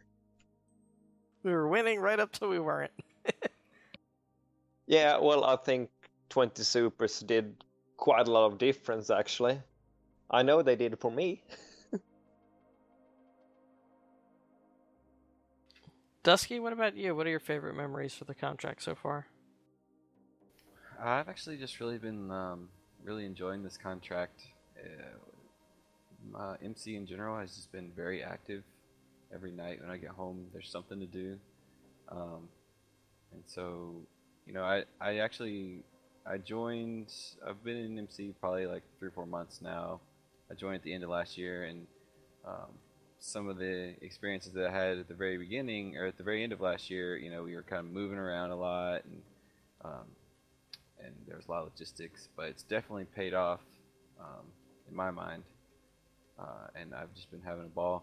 We were winning right up till we weren't. Yeah, well, I think 20 supers did quite a lot of difference, actually. I know they did for me. Dusky, what about you? What are your favorite memories for the contract so far? I've actually just really been really enjoying this contract. MC in general has just been very active. Every night when I get home, there's something to do, and so I joined. I've been in MC probably like 3 or 4 months now. I joined at the end of last year, and some of the experiences that I had at the very beginning or at the very end of last year, we were kind of moving around a lot, and there was a lot of logistics, but it's definitely paid off in my mind, and I've just been having a ball.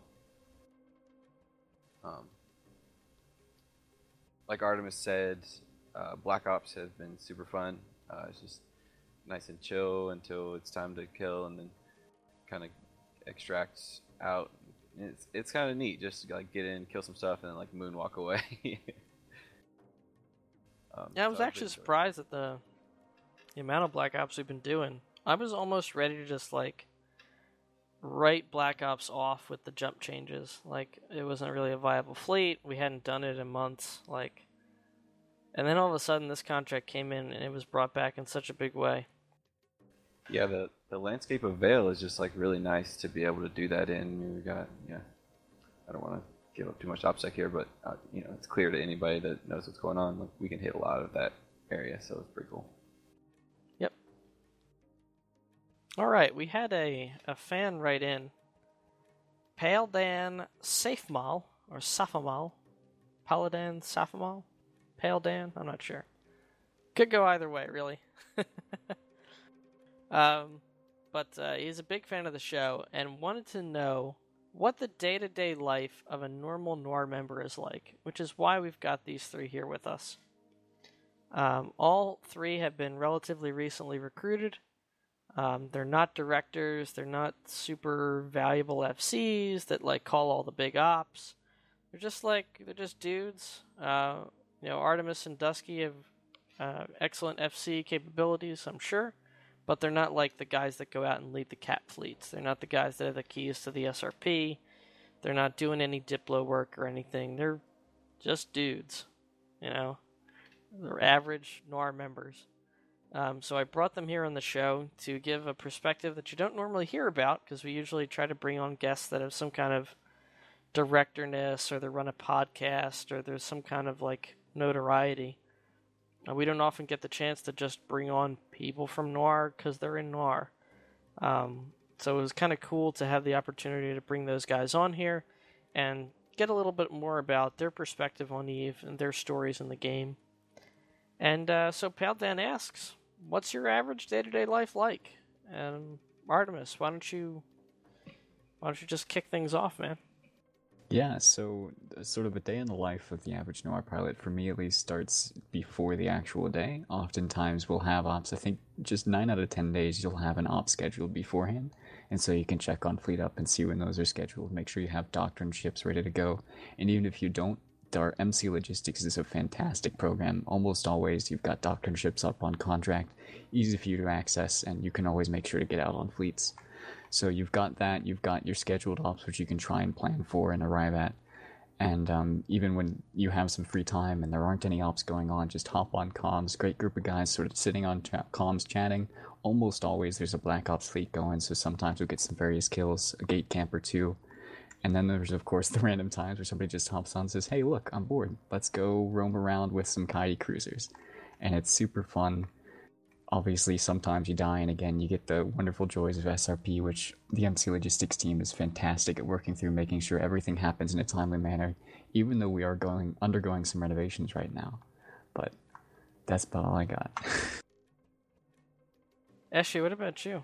Like Artemis said, Black Ops has been super fun. It's just nice and chill until it's time to kill, and then kind of extract out. It's kind of neat just to like get in, kill some stuff, and then like moonwalk away. Yeah, I was actually surprised at the amount of Black Ops we've been doing. I was almost ready to just like write Black Ops off with the jump changes. Like, it wasn't really a viable fleet. We hadn't done it in months. Like, and then all of a sudden this contract came in and it was brought back in such a big way. Yeah, the landscape of Vale is just like really nice to be able to do that in. We got, I don't want to give up too much OPSEC here, but it's clear to anybody that knows what's going on. Like, we can hit a lot of that area, so it's pretty cool. Yep. All right, we had a fan write in, Paladin Safemal or Safamal, Paladin Safamal, Pale Dan, I'm not sure. Could go either way, really. But he's a big fan of the show and wanted to know what the day-to-day life of a normal Noir member is like, which is why we've got these 3 here with us. All 3 have been relatively recently recruited. They're not directors, they're not super valuable FCs that like call all the big ops. They're just dudes. Artemis and Dusky have excellent FC capabilities, I'm sure, but they're not like the guys that go out and lead the Cat fleets. They're not the guys that have the keys to the SRP. They're not doing any Diplo work or anything. They're just dudes, They're average Noir members. So I brought them here on the show to give a perspective that you don't normally hear about, because we usually try to bring on guests that have some kind of directorness, or they run a podcast, or there's some kind of like notoriety. We don't often get the chance to just bring on people from Noir because they're in Noir. So it was kind of cool to have the opportunity to bring those guys on here and get a little bit more about their perspective on EVE and their stories in the game. And so Paladin asks, what's your average day-to-day life like? And Artemis, why don't you just kick things off, man? Yeah, so sort of a day in the life of the average Noir pilot, for me at least, starts before the actual day. Oftentimes we'll have ops. I think just 9 out of 10 days you'll have an op scheduled beforehand. And so you can check on Fleet Up and see when those are scheduled. Make sure you have doctrine ships ready to go. And even if you don't, our MC Logistics is a fantastic program. Almost always you've got doctrine ships up on contract, easy for you to access, and you can always make sure to get out on fleets. So you've got that, you've got your scheduled ops, which you can try and plan for and arrive at. And even when you have some free time and there aren't any ops going on, just hop on comms. Great group of guys sort of sitting on comms chatting. Almost always there's a Black Ops fleet going, so sometimes we'll get some various kills, a gate camp or two. And then there's, of course, the random times where somebody just hops on and says, hey, look, I'm bored. Let's go roam around with some Kaidi cruisers. And it's super fun. Obviously, sometimes you die, and again, you get the wonderful joys of SRP, which the MC Logistics team is fantastic at working through, making sure everything happens in a timely manner, even though we are undergoing some renovations right now. But that's about all I got. Eshi, what about you?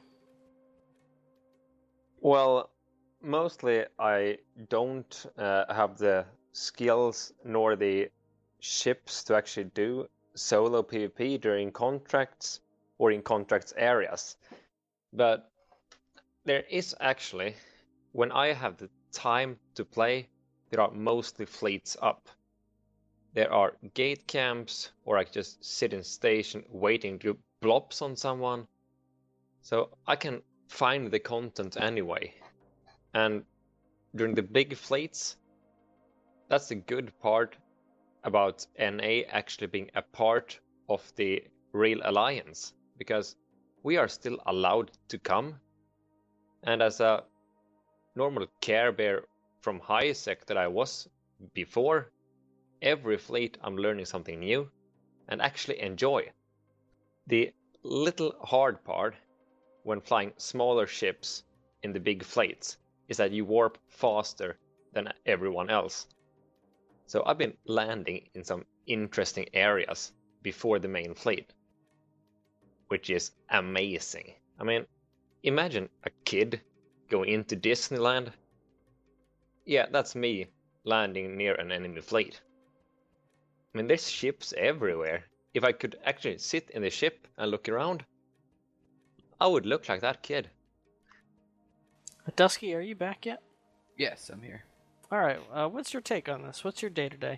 Well, mostly I don't have the skills nor the ships to actually do solo PvP during contracts or in contracts areas. But there is actually, when I have the time to play, there are mostly fleets up. There are gate camps, or I just sit in station waiting to do blobs on someone. So I can find the content anyway. And during the big fleets, that's the good part about NA actually being a part of the real alliance, because we are still allowed to come. And as a normal Care Bear from HiSec that I was before, every fleet I'm learning something new and actually enjoy. The little hard part when flying smaller ships in the big fleets is that you warp faster than everyone else. So I've been landing in some interesting areas before the main fleet, which is amazing. I mean, imagine a kid going into Disneyland. Yeah, that's me landing near an enemy fleet. I mean, there's ships everywhere. If I could actually sit in the ship and look around, I would look like that kid. Dusky, are you back yet? Yes, I'm here. All right. What's your take on this? What's your day-to-day?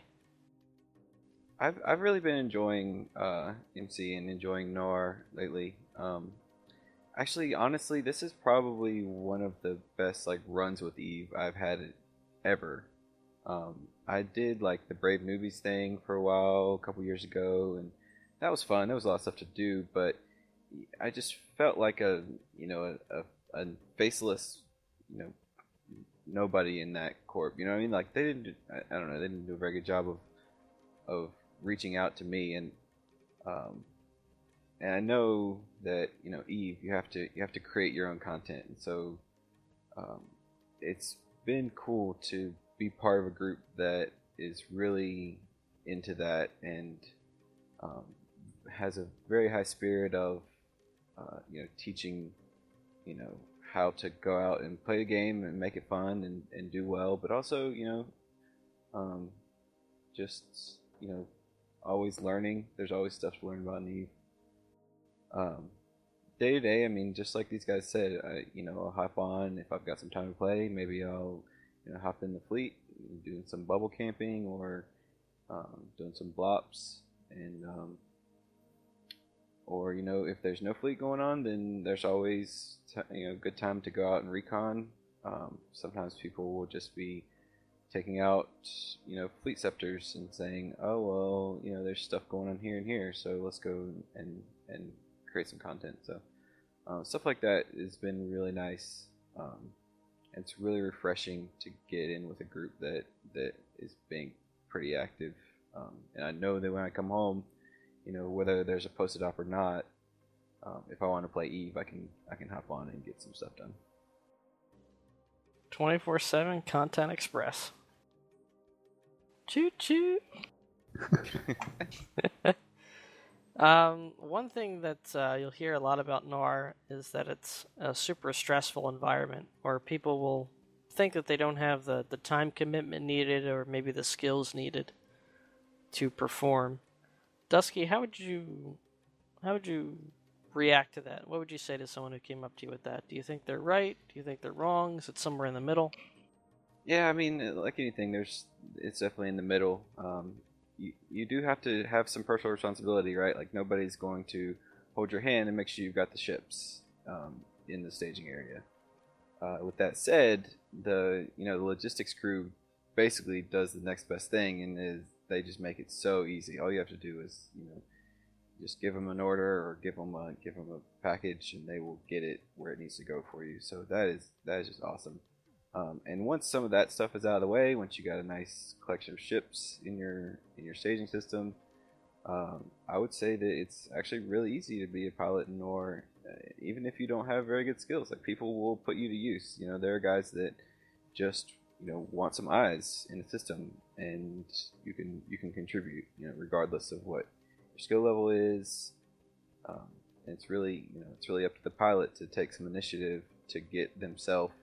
I've really been enjoying MC and enjoying Noir lately. Actually, honestly, this is probably one of the best like runs with Eve I've had ever. I did like the Brave Newbies thing for a while, a couple years ago, and that was fun. There was a lot of stuff to do, but I just felt like a faceless, nobody in that corp. You know what I mean? Like they didn't. I don't know. They didn't do a very good job of reaching out to me, and I know that Eve, you have to create your own content, and so it's been cool to be part of a group that is really into that and has a very high spirit of teaching how to go out and play the game and make it fun and do well, but also just always learning. There's always stuff to learn about Eve. Day to day, I mean, just like these guys said, I'll hop on if I've got some time to play. Maybe I'll hop in the fleet, doing some bubble camping or doing some blops, and or if there's no fleet going on, then there's always good time to go out and recon. Sometimes people will just be taking out fleet scepters and saying, oh well, there's stuff going on here and here, so let's go and create some content. So stuff like that has been really nice. It's really refreshing to get in with a group that is being pretty active, and I know that when I come home, whether there's a posted op or not, if I want to play Eve, I can hop on and get some stuff done. 24/7 Content Express. Choo choo. One thing that you'll hear a lot about Noir is that it's a super stressful environment where people will think that they don't have the time commitment needed or maybe the skills needed to perform. Dusky, how would you react to that? What would you say to someone who came up to you with that? Do you think they're right? Do you think they're wrong? Is it somewhere in the middle? Yeah, I mean, like anything, it's definitely in the middle. You do have to have some personal responsibility, right? Like nobody's going to hold your hand and make sure you've got the ships in the staging area. With that said, the logistics crew basically does the next best thing, and they just make it so easy. All you have to do is just give them an order or give them a package, and they will get it where it needs to go for you. So that is just awesome. And once some of that stuff is out of the way, once you got a nice collection of ships in your staging system, I would say that it's actually really easy to be a pilot in Nor, even if you don't have very good skills. Like people will put you to use. There are guys that just want some eyes in the system, and you can contribute. Regardless of what your skill level is. And it's really up to the pilot to take some initiative to get themselves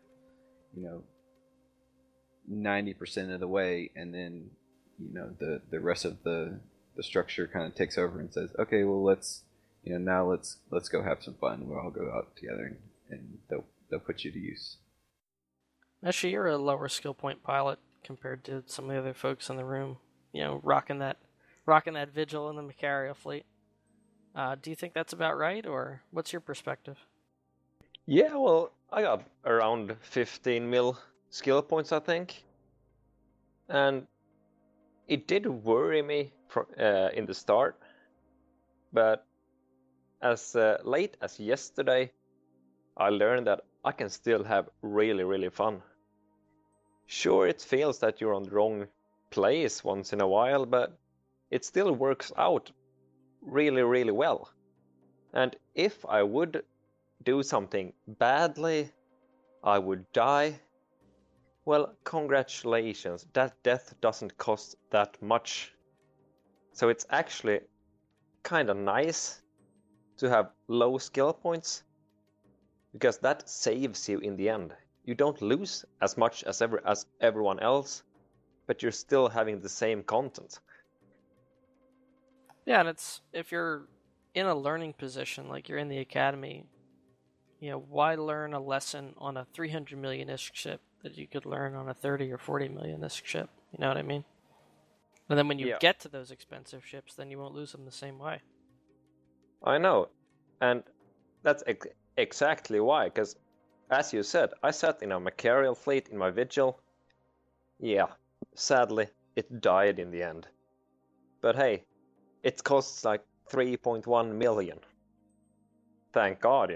90% of the way, and then the rest of the structure kind of takes over and says, okay, well let's go have some fun. We'll all go out together, and they'll put you to use. Actually, you're a lower skill point pilot compared to some of the other folks in the room. Rocking that vigil in the Macario fleet. Do you think that's about right, or what's your perspective? Yeah, well, I got around 15 mil skill points, I think. And it did worry me in the start. But as late as yesterday, I learned that I can still have really, really fun. Sure, it feels that you're on the wrong place once in a while, but it still works out really, really well. And if I would do something badly, I would die. Well, congratulations, that death doesn't cost that much. So it's actually kind of nice to have low skill points, because that saves you in the end. You don't lose as much as everyone else, but you're still having the same content. Yeah, and if you're in a learning position, like you're in the academy, why learn a lesson on a 300 million-ish ship that you could learn on a 30 or 40 million-ish ship? You know what I mean? And then when you get to those expensive ships, then you won't lose them the same way. I know, and that's exactly why, because as you said, I sat in a Macarial fleet in my Vigil. Yeah, sadly, it died in the end. But hey, it costs like 3.1 million. Thank God,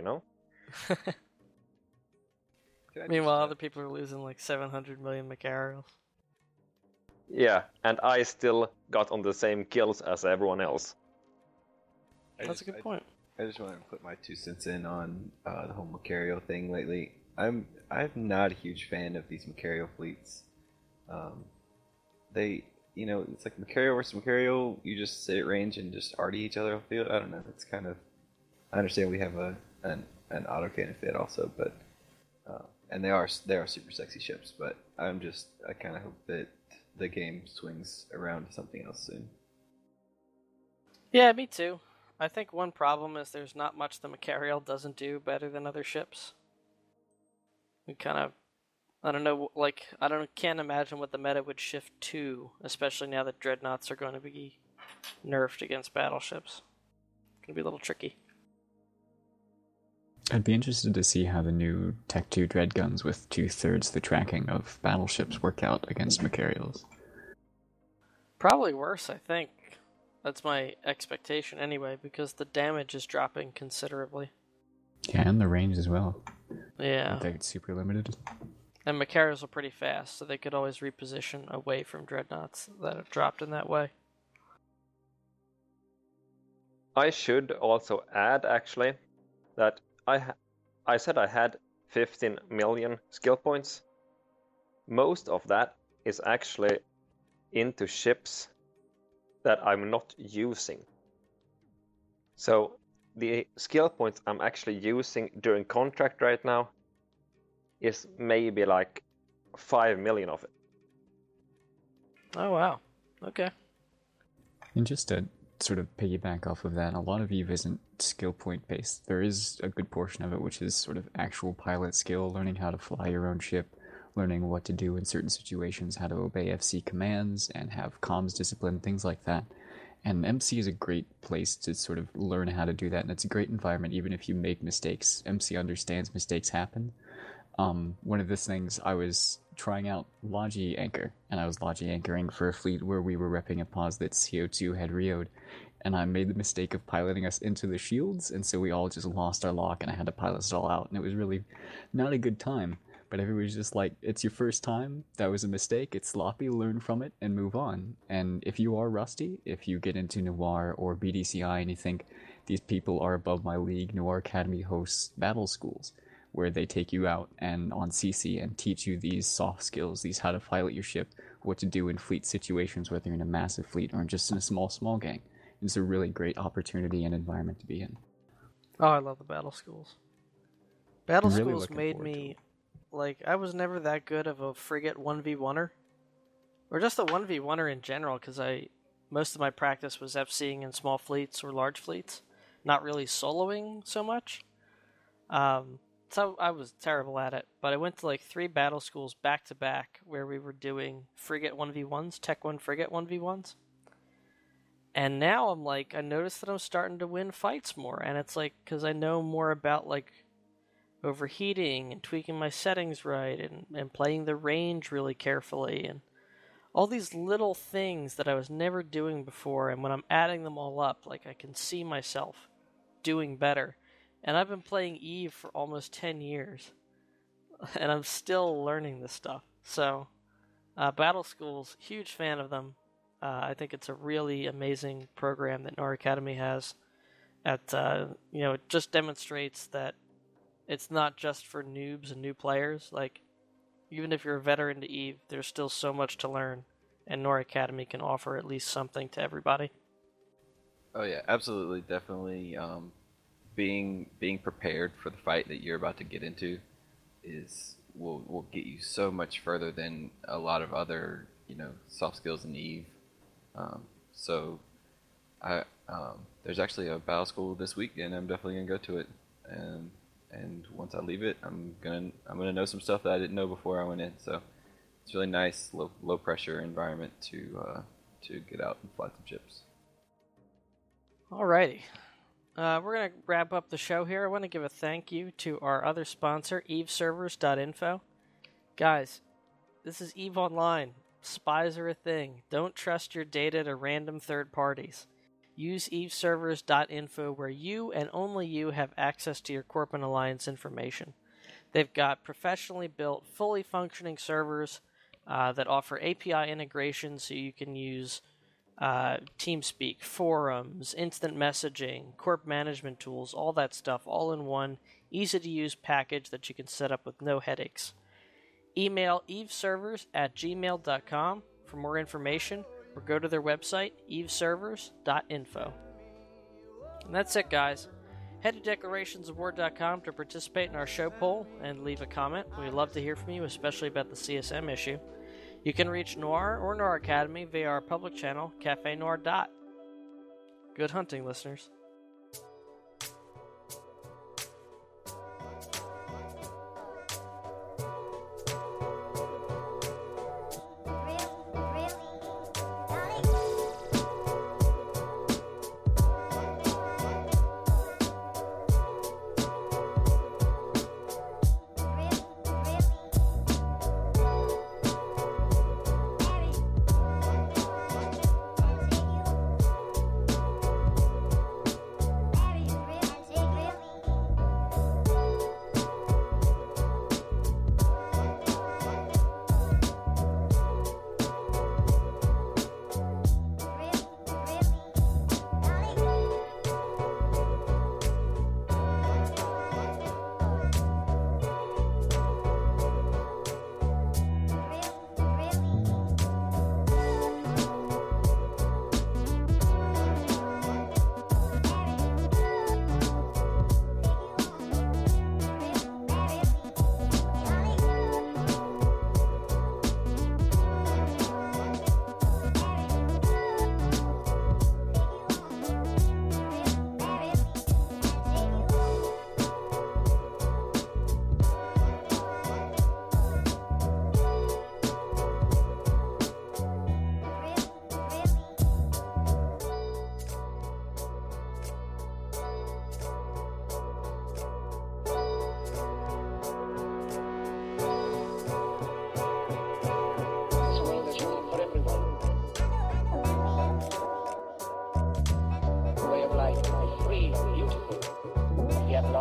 Meanwhile, other people are losing like 700 million Macarials. Yeah, and I still got on the same kills as everyone else. That's a good point. I just want to put my 2 cents in on the whole Macario thing lately. I'm not a huge fan of these Macario fleets. It's like Macario versus Macario. You just sit at range and just arty each other on the field. I don't know. It's kind of. I understand we have an autocannon fit also, but and they are super sexy ships. But I kind of hope that the game swings around to something else soon. Yeah, me too. I think one problem is there's not much the Macarial doesn't do better than other ships. I don't know, can't imagine what the meta would shift to, especially now that dreadnoughts are going to be nerfed against battleships. It's going to be a little tricky. I'd be interested to see how the new Tech 2 dread guns with 2/3 the tracking of battleships work out against Macarials. Probably worse, I think. That's my expectation anyway, because the damage is dropping considerably. Yeah, and the range as well. Yeah. I think it's super limited. And Macarials are pretty fast, so they could always reposition away from dreadnoughts that have dropped in that way. I should also add, actually, that I said I had 15 million skill points. Most of that is actually into ships that I'm not using. So the skill points I'm actually using during contract right now is maybe like 5 million of it. Oh wow, okay. And just to sort of piggyback off of that, a lot of EVE isn't skill point based. There is a good portion of it which is sort of actual pilot skill, learning how to fly your own ship, learning what to do in certain situations, how to obey FC commands, and have comms discipline, things like that. And MC is a great place to sort of learn how to do that, and it's a great environment even if you make mistakes. MC understands mistakes happen. One of the things, I was trying out Logi Anchor, and I was Logi anchoring for a fleet where we were repping a pause that CO2 had reoed, and I made the mistake of piloting us into the shields, and so we all just lost our lock, and I had to pilot us all out, and it was really not a good time. But everybody's just like, it's your first time, that was a mistake, it's sloppy, learn from it, and move on. And if you are rusty, if you get into Noir or BDCI and you think, these people are above my league, Noir Academy hosts battle schools, where they take you out and on CC and teach you these soft skills, these how to pilot your ship, what to do in fleet situations, whether you're in a massive fleet or just in a small gang. It's a really great opportunity and environment to be in. Oh, I love the battle schools. Battle Really schools looking made forward to me, it. like, I was never that good of a frigate 1v1er. Or just a 1v1er in general, because most of my practice was FCing in small fleets or large fleets. Not really soloing so much. So I was terrible at it. But I went to like 3 battle schools back to back where we were doing frigate 1v1s, Tech 1 frigate 1v1s. And now I'm like, I noticed that I'm starting to win fights more. And it's like, because I know more about like overheating and tweaking my settings right and playing the range really carefully and all these little things that I was never doing before. And when I'm adding them all up, like I can see myself doing better. And I've been playing EVE for almost 10 years. And I'm still learning this stuff. So, Battle Schools, huge fan of them. I think it's a really amazing program that Noir Academy has. It just demonstrates that it's not just for noobs and new players. Like, even if you're a veteran to EVE, there's still so much to learn. And Noir Academy can offer at least something to everybody. Oh yeah, absolutely, definitely. Being prepared for the fight that you're about to get into will get you so much further than a lot of other soft skills in EVE. There's actually a battle school this week, and I'm definitely gonna go to it. And once I leave it, I'm gonna know some stuff that I didn't know before I went in. So it's really nice, low pressure environment to get out and fly some ships. Alrighty. We're going to wrap up the show here. I want to give a thank you to our other sponsor, eveservers.info. Guys, this is EVE Online. Spies are a thing. Don't trust your data to random third parties. Use eveservers.info where you and only you have access to your Corp and Alliance information. They've got professionally built, fully functioning servers that offer API integration so you can use TeamSpeak, forums, instant messaging, corp management tools, all that stuff, all in one easy-to-use package that you can set up with no headaches. Email eveservers@gmail.com for more information, or go to their website, eveservers.info. And that's it, guys. Head to declarationsofwar.com to participate in our show poll and leave a comment. We'd love to hear from you, especially about the CSM issue. You can reach Noir or Noir Academy via our public channel, Cafe Noir. Good hunting, listeners.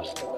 lost.